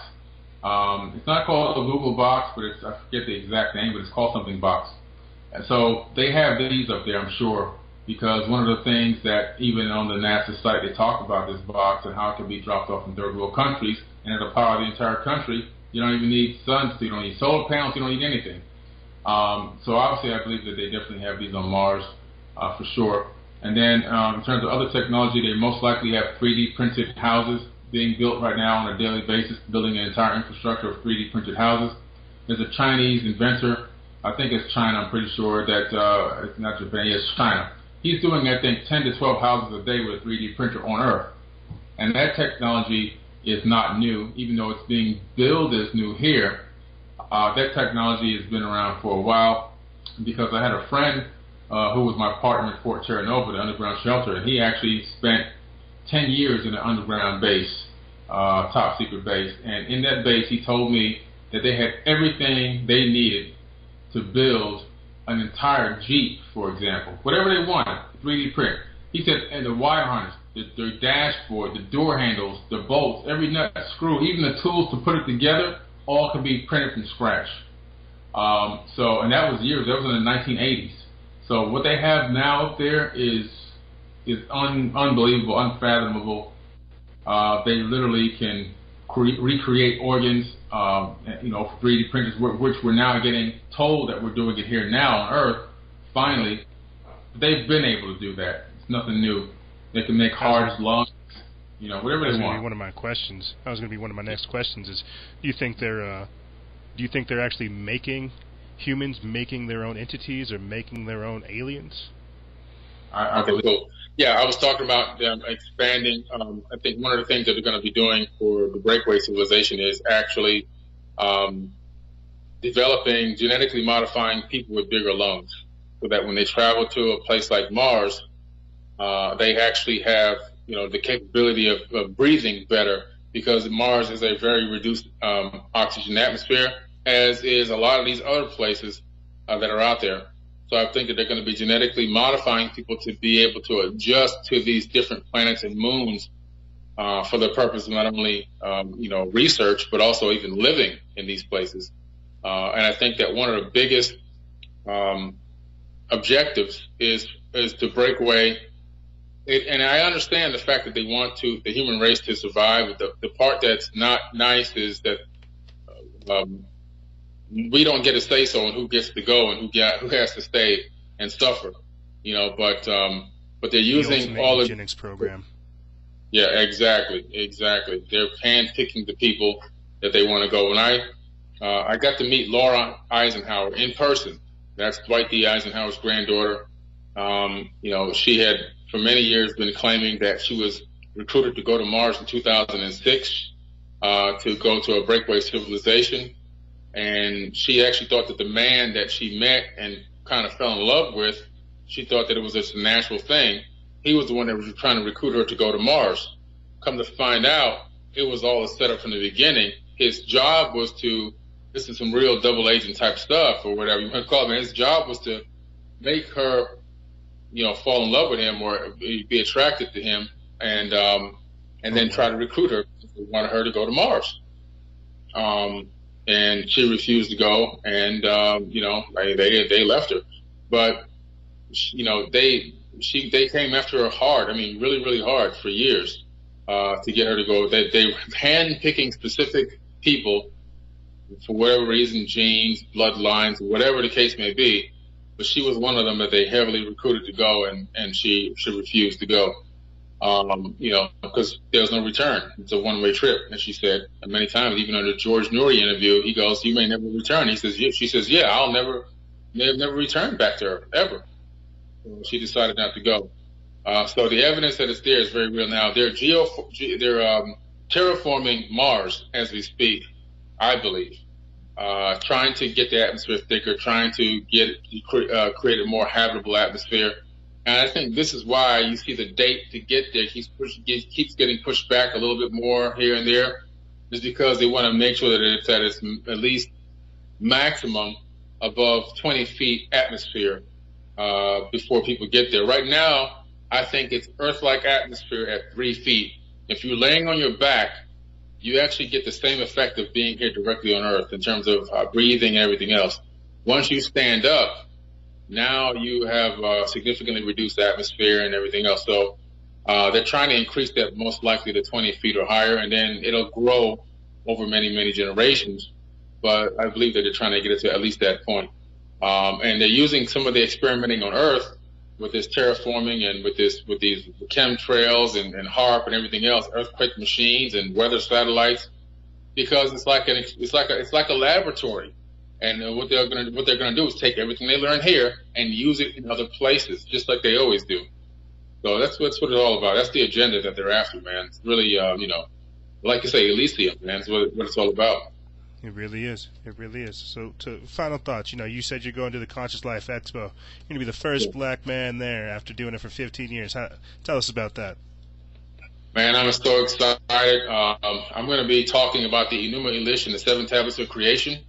Speaker 2: Um, it's not called a Google box, but it's, I forget the exact name, but it's called something box. And so they have these up there, I'm sure, because one of the things that even on the NASA site they talk about this box and how it can be dropped off in third world countries, and it'll power the entire country. You don't even need suns, you don't need solar panels, you don't need anything. Um, so obviously I believe that they definitely have these on Mars uh, for sure. And then um, in terms of other technology, they most likely have three D printed houses being built right now on a daily basis, building an entire infrastructure of three D printed houses. There's a Chinese inventor, I think it's China, I'm pretty sure, that, uh, it's not Japan, it's China. He's doing, I think, ten to twelve houses a day with a three D printer on Earth. And that technology is not new, even though it's being billed as new here. Uh, that technology has been around for a while, because I had a friend uh, who was my partner at Fort Terra Nova, the underground shelter, and he actually spent ten years in an underground base, uh, top secret base. And in that base, he told me that they had everything they needed to build an entire Jeep, for example, whatever they wanted, three D print. He said, and the wire harness, the, the dashboard, the door handles, the bolts, every nut, screw, even the tools to put it together, all can be printed from scratch. Um, so, and that was years, that was in the nineteen eighties. So what they have now up there is is un, unbelievable, unfathomable. Uh, they literally can recreate organs, um, you know, for three D printers, which we're now getting told that we're doing it here now on Earth, finally. They've been able to do that. It's nothing new. They can make hearts, lungs, you know, whatever they want. That's going to be
Speaker 1: one of my questions. That was going to be one of my next questions is, do you think they're, uh, do you think they're actually making humans, making their own entities or making their own aliens?
Speaker 2: I, I believe
Speaker 4: so. Yeah, I was talking about them expanding. Um, I think one of the things that they're going to be doing for the breakaway civilization is actually um, developing, genetically modifying people with bigger lungs, so that when they travel to a place like Mars, uh, they actually have, you know, the capability of, of breathing better, because Mars is a very reduced um, oxygen atmosphere, as is a lot of these other places uh, that are out there. So I think that they're going to be genetically modifying people to be able to adjust to these different planets and moons uh, for the purpose of not only, um, you know, research, but also even living in these places. Uh, and I think that one of the biggest um, objectives is is to break away. It, and I understand the fact that they want to the human race to survive. The, the part that's not nice is that um, we don't get a say so on who gets to go and who get who has to stay and suffer, you know. But um, but they're using
Speaker 1: the
Speaker 4: all of
Speaker 1: eugenics program.
Speaker 4: Yeah, exactly, exactly. They're handpicking the people that they want to go. When I uh, I got to meet Laura Eisenhower in person. That's Dwight D. Eisenhower's granddaughter. Um, you know, she had for many years been claiming that she was recruited to go to Mars in two thousand six uh, to go to a breakaway civilization. And she actually thought that the man that she met and kind of fell in love with, she thought that it was just a natural thing. He was the one that was trying to recruit her to go to Mars. Come to find out, it was all a setup from the beginning. His job was to, this is some real double agent type stuff or whatever you want to call it. His job was to make her, you know, fall in love with him or be attracted to him, and um, and then try to recruit her. He wanted her to go to Mars. Um, And she refused to go, and um, you know they they left her. But you know they she they came after her hard. I mean, really really hard for years uh, to get her to go. They they were handpicking specific people for whatever reason, genes, bloodlines, whatever the case may be. But she was one of them that they heavily recruited to go, and and she she refused to go. Um, you know, because there's no return. It's a one-way trip, as she said. And many times, even under George Noory interview, he goes, "You may never return." He says, yeah. She says, "Yeah, I'll never, never, never return back to her ever." So she decided not to go. Uh, so the evidence that is there is very real now. They're geo, they're um, terraforming Mars as we speak, I believe, uh, trying to get the atmosphere thicker, trying to get uh, create a more habitable atmosphere. And I think this is why you see the date to get there keeps push, keeps getting pushed back a little bit more here and there, is because they want to make sure that it's at its at least maximum above twenty feet atmosphere uh, before people get there. Right now, I think it's Earth-like atmosphere at three feet. If you're laying on your back, you actually get the same effect of being here directly on Earth in terms of uh, breathing and everything else. Once you stand up, now you have uh, significantly reduced atmosphere and everything else. So uh, they're trying to increase that most likely to twenty feet or higher, and then it'll grow over many, many generations. But I believe that they're trying to get it to at least that point. Um, and they're using some of the experimenting on Earth with this terraforming and with this with these chemtrails and, and HAARP and everything else, earthquake machines and weather satellites, because it's like an it's like a, it's like a laboratory. And what they're going to what they're going to do is take everything they learn here and use it in other places, just like they always do. So that's that's what it's all about. That's the agenda that they're after, man. It's really, uh, you know, like you say, Elysium, man. That's what, what it's all about.
Speaker 1: It really is. It really is. So, to final thoughts. You know, you said you're going to the Conscious Life Expo. You're going to be the first yeah. black man there after doing it for fifteen years. How, tell us about that.
Speaker 4: Man, I'm so excited. Um, I'm going to be talking about the Enuma Elish and the Seven Tablets of Creation.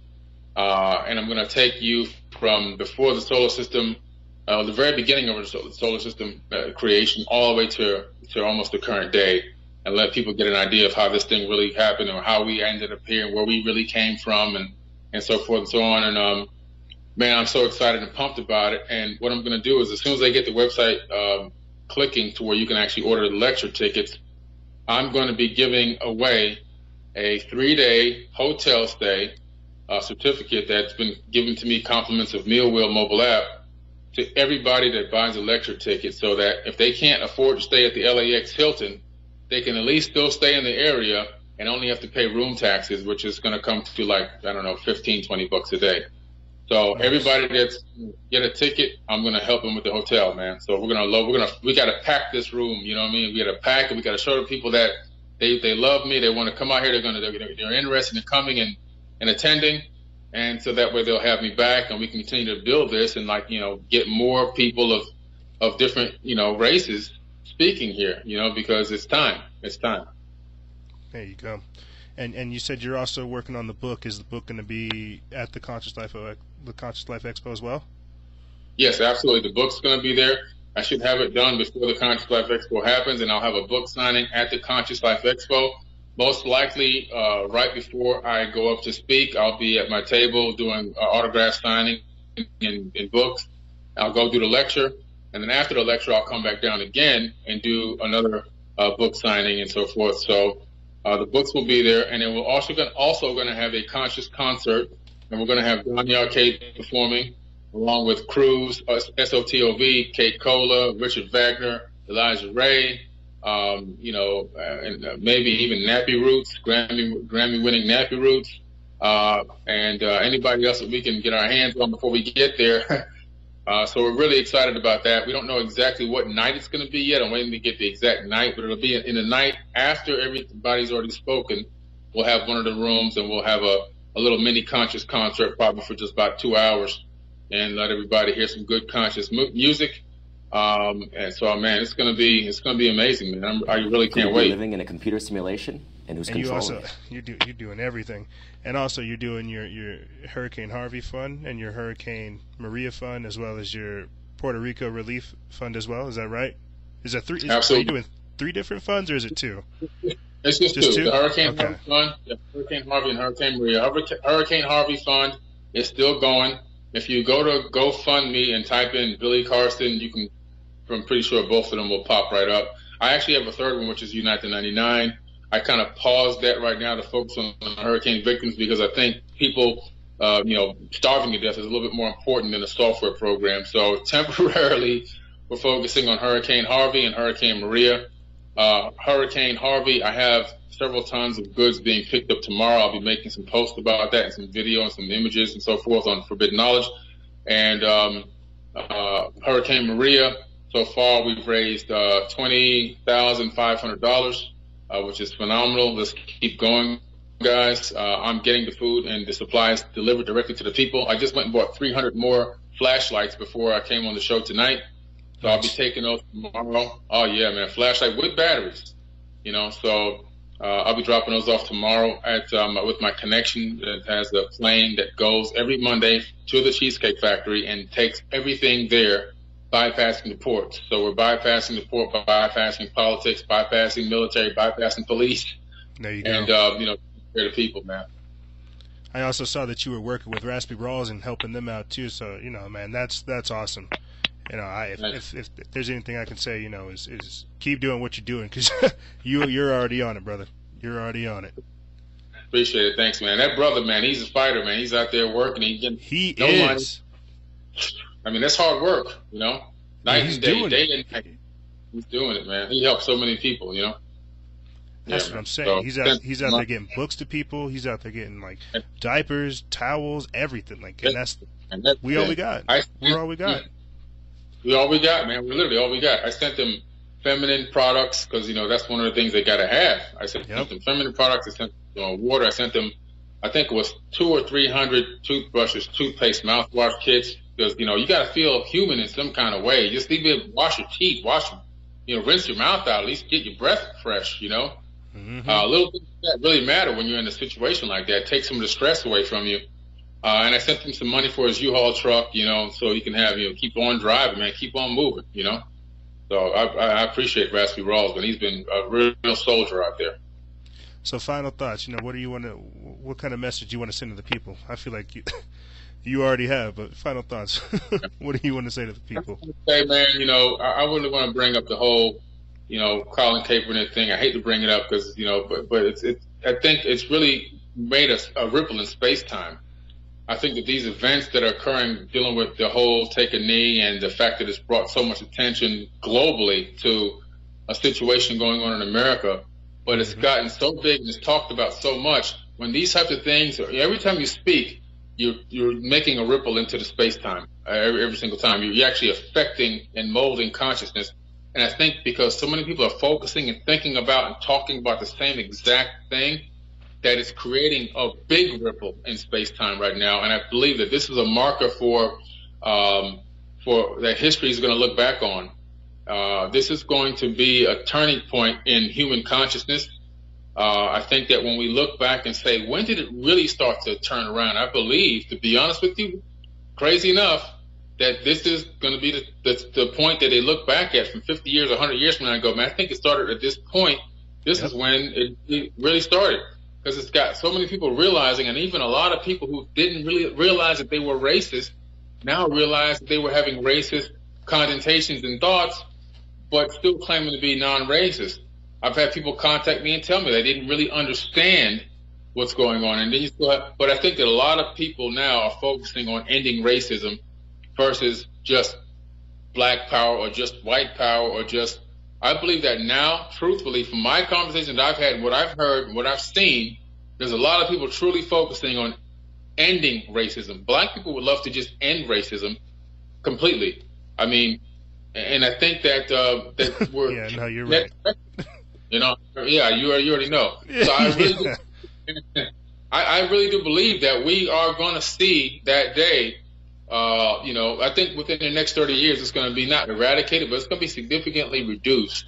Speaker 4: Uh, and I'm going to take you from before the solar system, uh, the very beginning of the solar system uh, creation, all the way to to almost the current day, and let people get an idea of how this thing really happened, or how we ended up here, and where we really came from, and, and so forth and so on. And um, man, I'm so excited and pumped about it. And what I'm going to do is, as soon as I get the website um, clicking to where you can actually order the lecture tickets, I'm going to be giving away a three-day hotel stay. Uh, certificate that's been given to me, compliments of Meal Wheel mobile app, to everybody that buys a lecture ticket, so that if they can't afford to stay at the L A X Hilton, they can at least still stay in the area and only have to pay room taxes, which is going to come to like, I don't know, fifteen, twenty bucks a day. So everybody that's get a ticket, I'm going to help them with the hotel, man. So we're going to love, we're going to, we got to pack this room, you know what I mean? We got to pack it. We got to show the people that they, they love me. They want to come out here. They're going to, they're, they're interested in coming and, and attending, and so that way they'll have me back, and we can continue to build this and, like, you know, get more people of of different, you know, races speaking here, you know, because it's time. It's time.
Speaker 1: There you go. And and you said you're also working on the book. Is the book going to be at the Conscious Life the Conscious Life Expo as well?
Speaker 4: Yes, absolutely. The book's going to be there. I should have it done before the Conscious Life Expo happens, and I'll have a book signing at the Conscious Life Expo. Most likely, uh, right before I go up to speak, I'll be at my table doing uh, autograph signing in, in books. I'll go do the lecture, and then after the lecture, I'll come back down again and do another uh, book signing and so forth. So uh, the books will be there, and then we're also going also going to have a conscious concert, and we're going to have Donny Arcade performing, along with Cruz, S O T O V, Kate Cola, Richard Wagner, Elijah Ray, um, you know, uh, and uh, maybe even Nappy Roots, Grammy Grammy-winning Nappy Roots, uh, and uh, anybody else that we can get our hands on before we get there. uh, so we're really excited about that. We don't know exactly what night it's going to be yet. I'm waiting to get the exact night, but it'll be in the night after everybody's already spoken. We'll have one of the rooms, and we'll have a, a little mini conscious concert probably for just about two hours. And let everybody hear some good conscious mu- music, um, and so man, it's gonna be it's gonna be amazing, man. I'm, I really can't wait.
Speaker 5: Living in a computer simulation, and who's
Speaker 1: and you
Speaker 5: controlling
Speaker 1: also
Speaker 5: it?
Speaker 1: you do you're doing everything, and also you're doing your, your Hurricane Harvey fund and your Hurricane Maria fund, as well as your Puerto Rico relief fund as well. Is that right? Is that three? Is,
Speaker 4: Absolutely.
Speaker 1: Are you doing three different funds, or is it two?
Speaker 4: It's just,
Speaker 1: just
Speaker 4: two.
Speaker 1: two.
Speaker 4: The Hurricane
Speaker 1: Okay.
Speaker 4: Harvey fund, the Hurricane Harvey and Hurricane Maria. Hurricane, Hurricane Harvey fund is still going. If you go to GoFundMe and type in Billy Carson, you can, I'm pretty sure both of them will pop right up. I actually have a third one, which is Unite the ninety-nine. I kind of paused that right now to focus on, on hurricane victims because I think people, uh, you know, starving to death is a little bit more important than a software program. So temporarily, we're focusing on Hurricane Harvey and Hurricane Maria. Uh, Hurricane Harvey, I have several tons of goods being picked up tomorrow. I'll be making some posts about that and some video and some images and so forth on Forbidden Knowledge. And um, uh, Hurricane Maria, so far we've raised uh, twenty thousand five hundred dollars, uh, which is phenomenal. Let's keep going, guys. Uh, I'm getting the food and the supplies delivered directly to the people. I just went and bought three hundred more flashlights before I came on the show tonight. So I'll be taking those tomorrow. Oh, yeah, man, flashlight with batteries, you know, so uh, I'll be dropping those off tomorrow at um, with my connection that has a plane that goes every Monday to the Cheesecake Factory and takes everything there, bypassing the port. So we're bypassing the port, bypassing politics, bypassing military, bypassing police.
Speaker 1: There you go.
Speaker 4: And, uh, you know, they're the people, man.
Speaker 1: I also saw that you were working with Raspy Brawls and helping them out too. So you know, man, that's that's awesome. You know, I, if, if, if, if there's anything I can say, you know, is, is keep doing what you're doing because you, you're already on it, brother. You're already on it.
Speaker 4: Appreciate it. Thanks, man. That brother, man, he's a fighter, man. He's out there working. He, getting
Speaker 1: he
Speaker 4: no
Speaker 1: is.
Speaker 4: Money. I mean, that's hard work, you know. Night
Speaker 1: he's
Speaker 4: and day,
Speaker 1: doing
Speaker 4: day
Speaker 1: it.
Speaker 4: and night. He's doing it, man. He helps so many people, you know.
Speaker 1: That's
Speaker 4: Yeah,
Speaker 1: what
Speaker 4: man.
Speaker 1: I'm saying.
Speaker 4: So,
Speaker 1: he's out. He's out there getting books to people. He's out there getting like diapers, towels, everything. Like, and that's
Speaker 4: and that's
Speaker 1: we all we got.
Speaker 4: I,
Speaker 1: We're all we got.
Speaker 4: We all we got, man. We're literally all we got. I sent them feminine products because, you know, that's one of the things they got to have. I sent
Speaker 1: Yep.
Speaker 4: them feminine products. I sent them uh, water. I sent them, I think it was two or three hundred toothbrushes, toothpaste, mouthwash kits because, you know, you got to feel human in some kind of way. Just even wash your teeth, wash, you know, rinse your mouth out, at least get your breath fresh, you know.
Speaker 1: Mm-hmm.
Speaker 4: Uh, little things that really matter when you're in a situation like that. Take some of the stress away from you. Uh, and I sent him some money for his U-Haul truck, you know, so he can have, you know, keep on driving, man, keep on moving, you know. So I, I appreciate Raspy Rawls, but he's been a real, real soldier out there.
Speaker 1: So final thoughts. You know, what do you want to? What kind of message do you want to send to the people? I feel like you, you already have, but final thoughts. What do you want to say to the people?
Speaker 4: Hey, man, you know, I, I really want to bring up the whole, you know, Colin Kaepernick thing. I hate to bring it up because, you know, but but it's it. I think it's really made a, a ripple in space time. I think that these events that are occurring, dealing with the whole take a knee and the fact that it's brought so much attention globally to a situation going on in America, but it's
Speaker 1: Mm-hmm.
Speaker 4: gotten so big and it's talked about so much. When these types of things, every time you speak, you're, you're making a ripple into the space-time uh, every, every single time. You're actually affecting and molding consciousness. And I think because so many people are focusing and thinking about and talking about the same exact thing, that is creating a big ripple in space-time right now. And I believe that this is a marker for um, for that history is going to look back on. Uh, this is going to be a turning point in human consciousness. Uh, I think that when we look back and say, when did it really start to turn around? I believe, to be honest with you, crazy enough, that this is going to be the, the, the point that they look back at from fifty years, one hundred years from now and go, man, I think it started at this point. This yep. is when it, it really started, because it's got so many people realizing, and even a lot of people who didn't really realize that they were racist now realize that they were having racist connotations and thoughts, but still claiming to be non-racist. I've had people contact me and tell me they didn't really understand what's going on. And then you still have, but I think that a lot of people now are focusing on ending racism versus just black power or just white power or just, I believe that now, truthfully, from my conversations that I've had, what I've heard, what I've seen, there's a lot of people truly focusing on ending racism. Black people would love to just end racism completely. I mean, and I think that uh, that we're
Speaker 1: yeah, no, you're right.
Speaker 4: You know, yeah, you you already know. So I really, do, I, I really do believe that we are going to see that day. Uh, you know, I think within the next thirty years, it's going to be not eradicated, but it's going to be significantly reduced.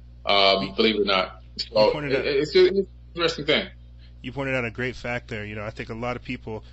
Speaker 4: Um, believe it or not. So it, out, it's, just, it's an interesting thing.
Speaker 1: You pointed out a great fact there. You know, I think a lot of people,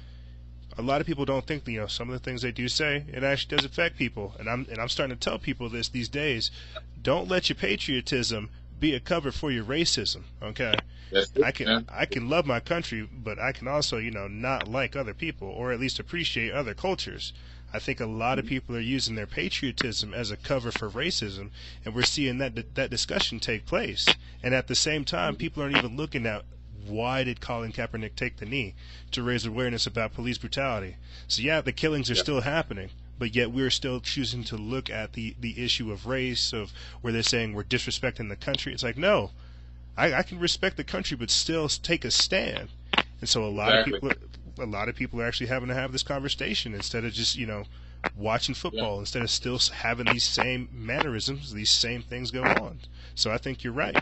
Speaker 1: a lot of people don't think, you know, some of the things they do say, it actually does affect people. And I'm and I'm starting to tell people this these days. Don't let your patriotism be a cover for your racism. Okay.
Speaker 4: Yes,
Speaker 1: I can yeah. I can love my country, but I can also, you know, not like other people, or at least appreciate other cultures. I think a lot of people are using their patriotism as a cover for racism, and we're seeing that that discussion take place. And at the same time, people aren't even looking at why did Colin Kaepernick take the knee to raise awareness about police brutality. So yeah, the killings are yeah. still happening, but yet we're still choosing to look at the the issue of race, of where they're saying we're disrespecting the country. It's like, no. I, I can respect the country, but still take a stand. And so a lot exactly. of people, a lot of people are actually having to have this conversation instead of just, you know, watching football. Yeah. Instead of still having these same mannerisms, these same things go on. So I think you're right.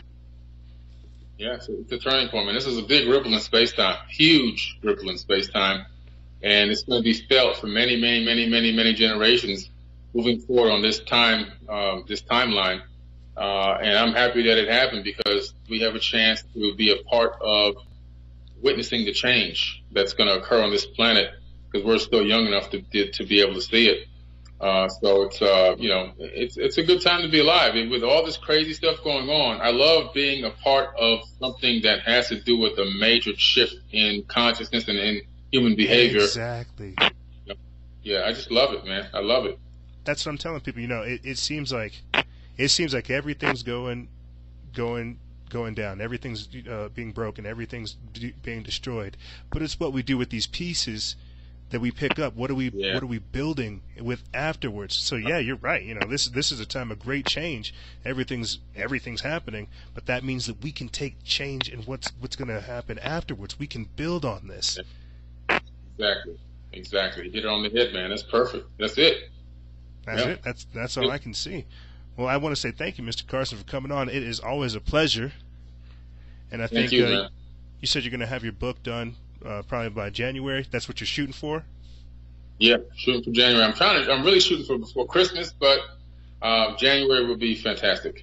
Speaker 4: Yeah, it's a, it's a turning point, man. This is a big ripple in space-time, huge ripple in space-time, and it's going to be felt for many, many, many, many, many generations moving forward on this time, um, this timeline. Uh, and I'm happy that it happened because we have a chance to be a part of witnessing the change that's going to occur on this planet because we're still young enough to to be able to see it. Uh, so it's uh, you know it's it's a good time to be alive. And with all this crazy stuff going on, I love being a part of something that has to do with a major shift in consciousness and in human behavior.
Speaker 1: Exactly.
Speaker 4: Yeah, I just love it, man. I love it.
Speaker 1: That's what I'm telling people. You know, it, it seems like. It seems like everything's going, going, going down. Everything's uh, being broken. Everything's d- being destroyed. But it's what we do with these pieces that we pick up. What are we?
Speaker 4: Yeah.
Speaker 1: What are we building with afterwards? So yeah, you're right. You know, this this is a time of great change. Everything's everything's happening, but that means that we can take change in what's what's going to happen afterwards. We can build on this.
Speaker 4: Exactly. Exactly. You hit it on the head, man. That's perfect. That's it.
Speaker 1: That's
Speaker 4: yeah.
Speaker 1: it. That's that's all I can see. Well, I want to say thank you, Mister Carson, for coming on. It is always a pleasure. And I
Speaker 4: thank
Speaker 1: think
Speaker 4: you,
Speaker 1: uh,
Speaker 4: man.
Speaker 1: you said you're going to have your book done uh, probably by January. That's what you're shooting for?
Speaker 4: Yeah, shooting for January. I'm trying to. I'm really shooting for before Christmas, but uh, January would be fantastic.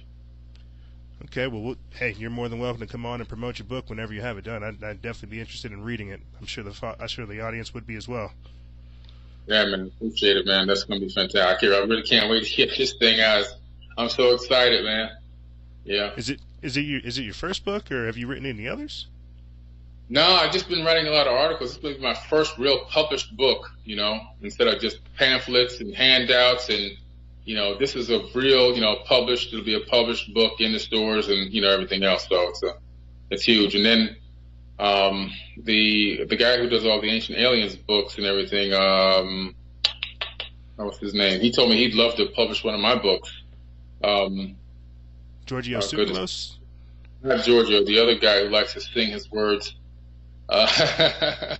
Speaker 1: Okay. Well, we'll, hey, you're more than welcome to come on and promote your book whenever you have it done. I'd, I'd definitely be interested in reading it. I'm sure the I'm sure the audience would be as well.
Speaker 4: Yeah, man. Appreciate it, man. That's going to be fantastic. I really can't wait to get this thing out. I'm so excited, man. Yeah.
Speaker 1: Is it is it your is it your first book, or have you written any others?
Speaker 4: No, I've just been writing a lot of articles. This will be my first real published book, you know, instead of just pamphlets and handouts. And, you know, this is a real, you know, published. It'll be a published book in the stores and, you know, everything else. So it's a, it's huge. And then um, the the guy who does all the Ancient Aliens books and everything, um, what's his name? He told me he'd love to publish one of my books. Um,
Speaker 1: Giorgio Tsoukalos?
Speaker 4: Not Giorgio, the other guy who likes to sing his words. Uh,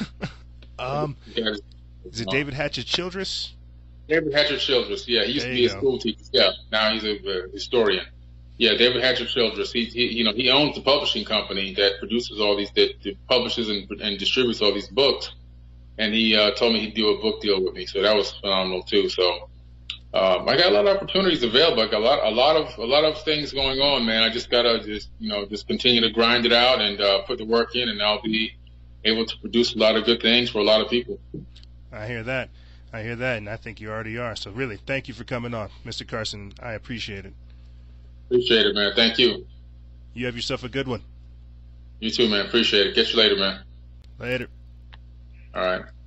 Speaker 1: um, is it David Hatcher Childress?
Speaker 4: David Hatcher Childress, yeah. He used
Speaker 1: there
Speaker 4: to be a go. school teacher. Yeah, now he's a, a historian. Yeah, David Hatcher Childress. He, he, you know, he owns the publishing company that produces all these, that, that publishes and, and distributes all these books. And he uh, told me he'd do a book deal with me, so that was phenomenal too. So um, I got a lot of opportunities available. I got a lot, a lot of, a lot of things going on, man. I just gotta just, you know, just continue to grind it out and uh, put the work in, and I'll be able to produce a lot of good things for a lot of people.
Speaker 1: I hear that. I hear that, and I think you already are. So really, thank you for coming on, Mister Carson. I appreciate it.
Speaker 4: Appreciate it, man. Thank you.
Speaker 1: You have yourself a good one.
Speaker 4: You too, man. Appreciate it. Catch you later, man.
Speaker 1: Later.
Speaker 4: All right.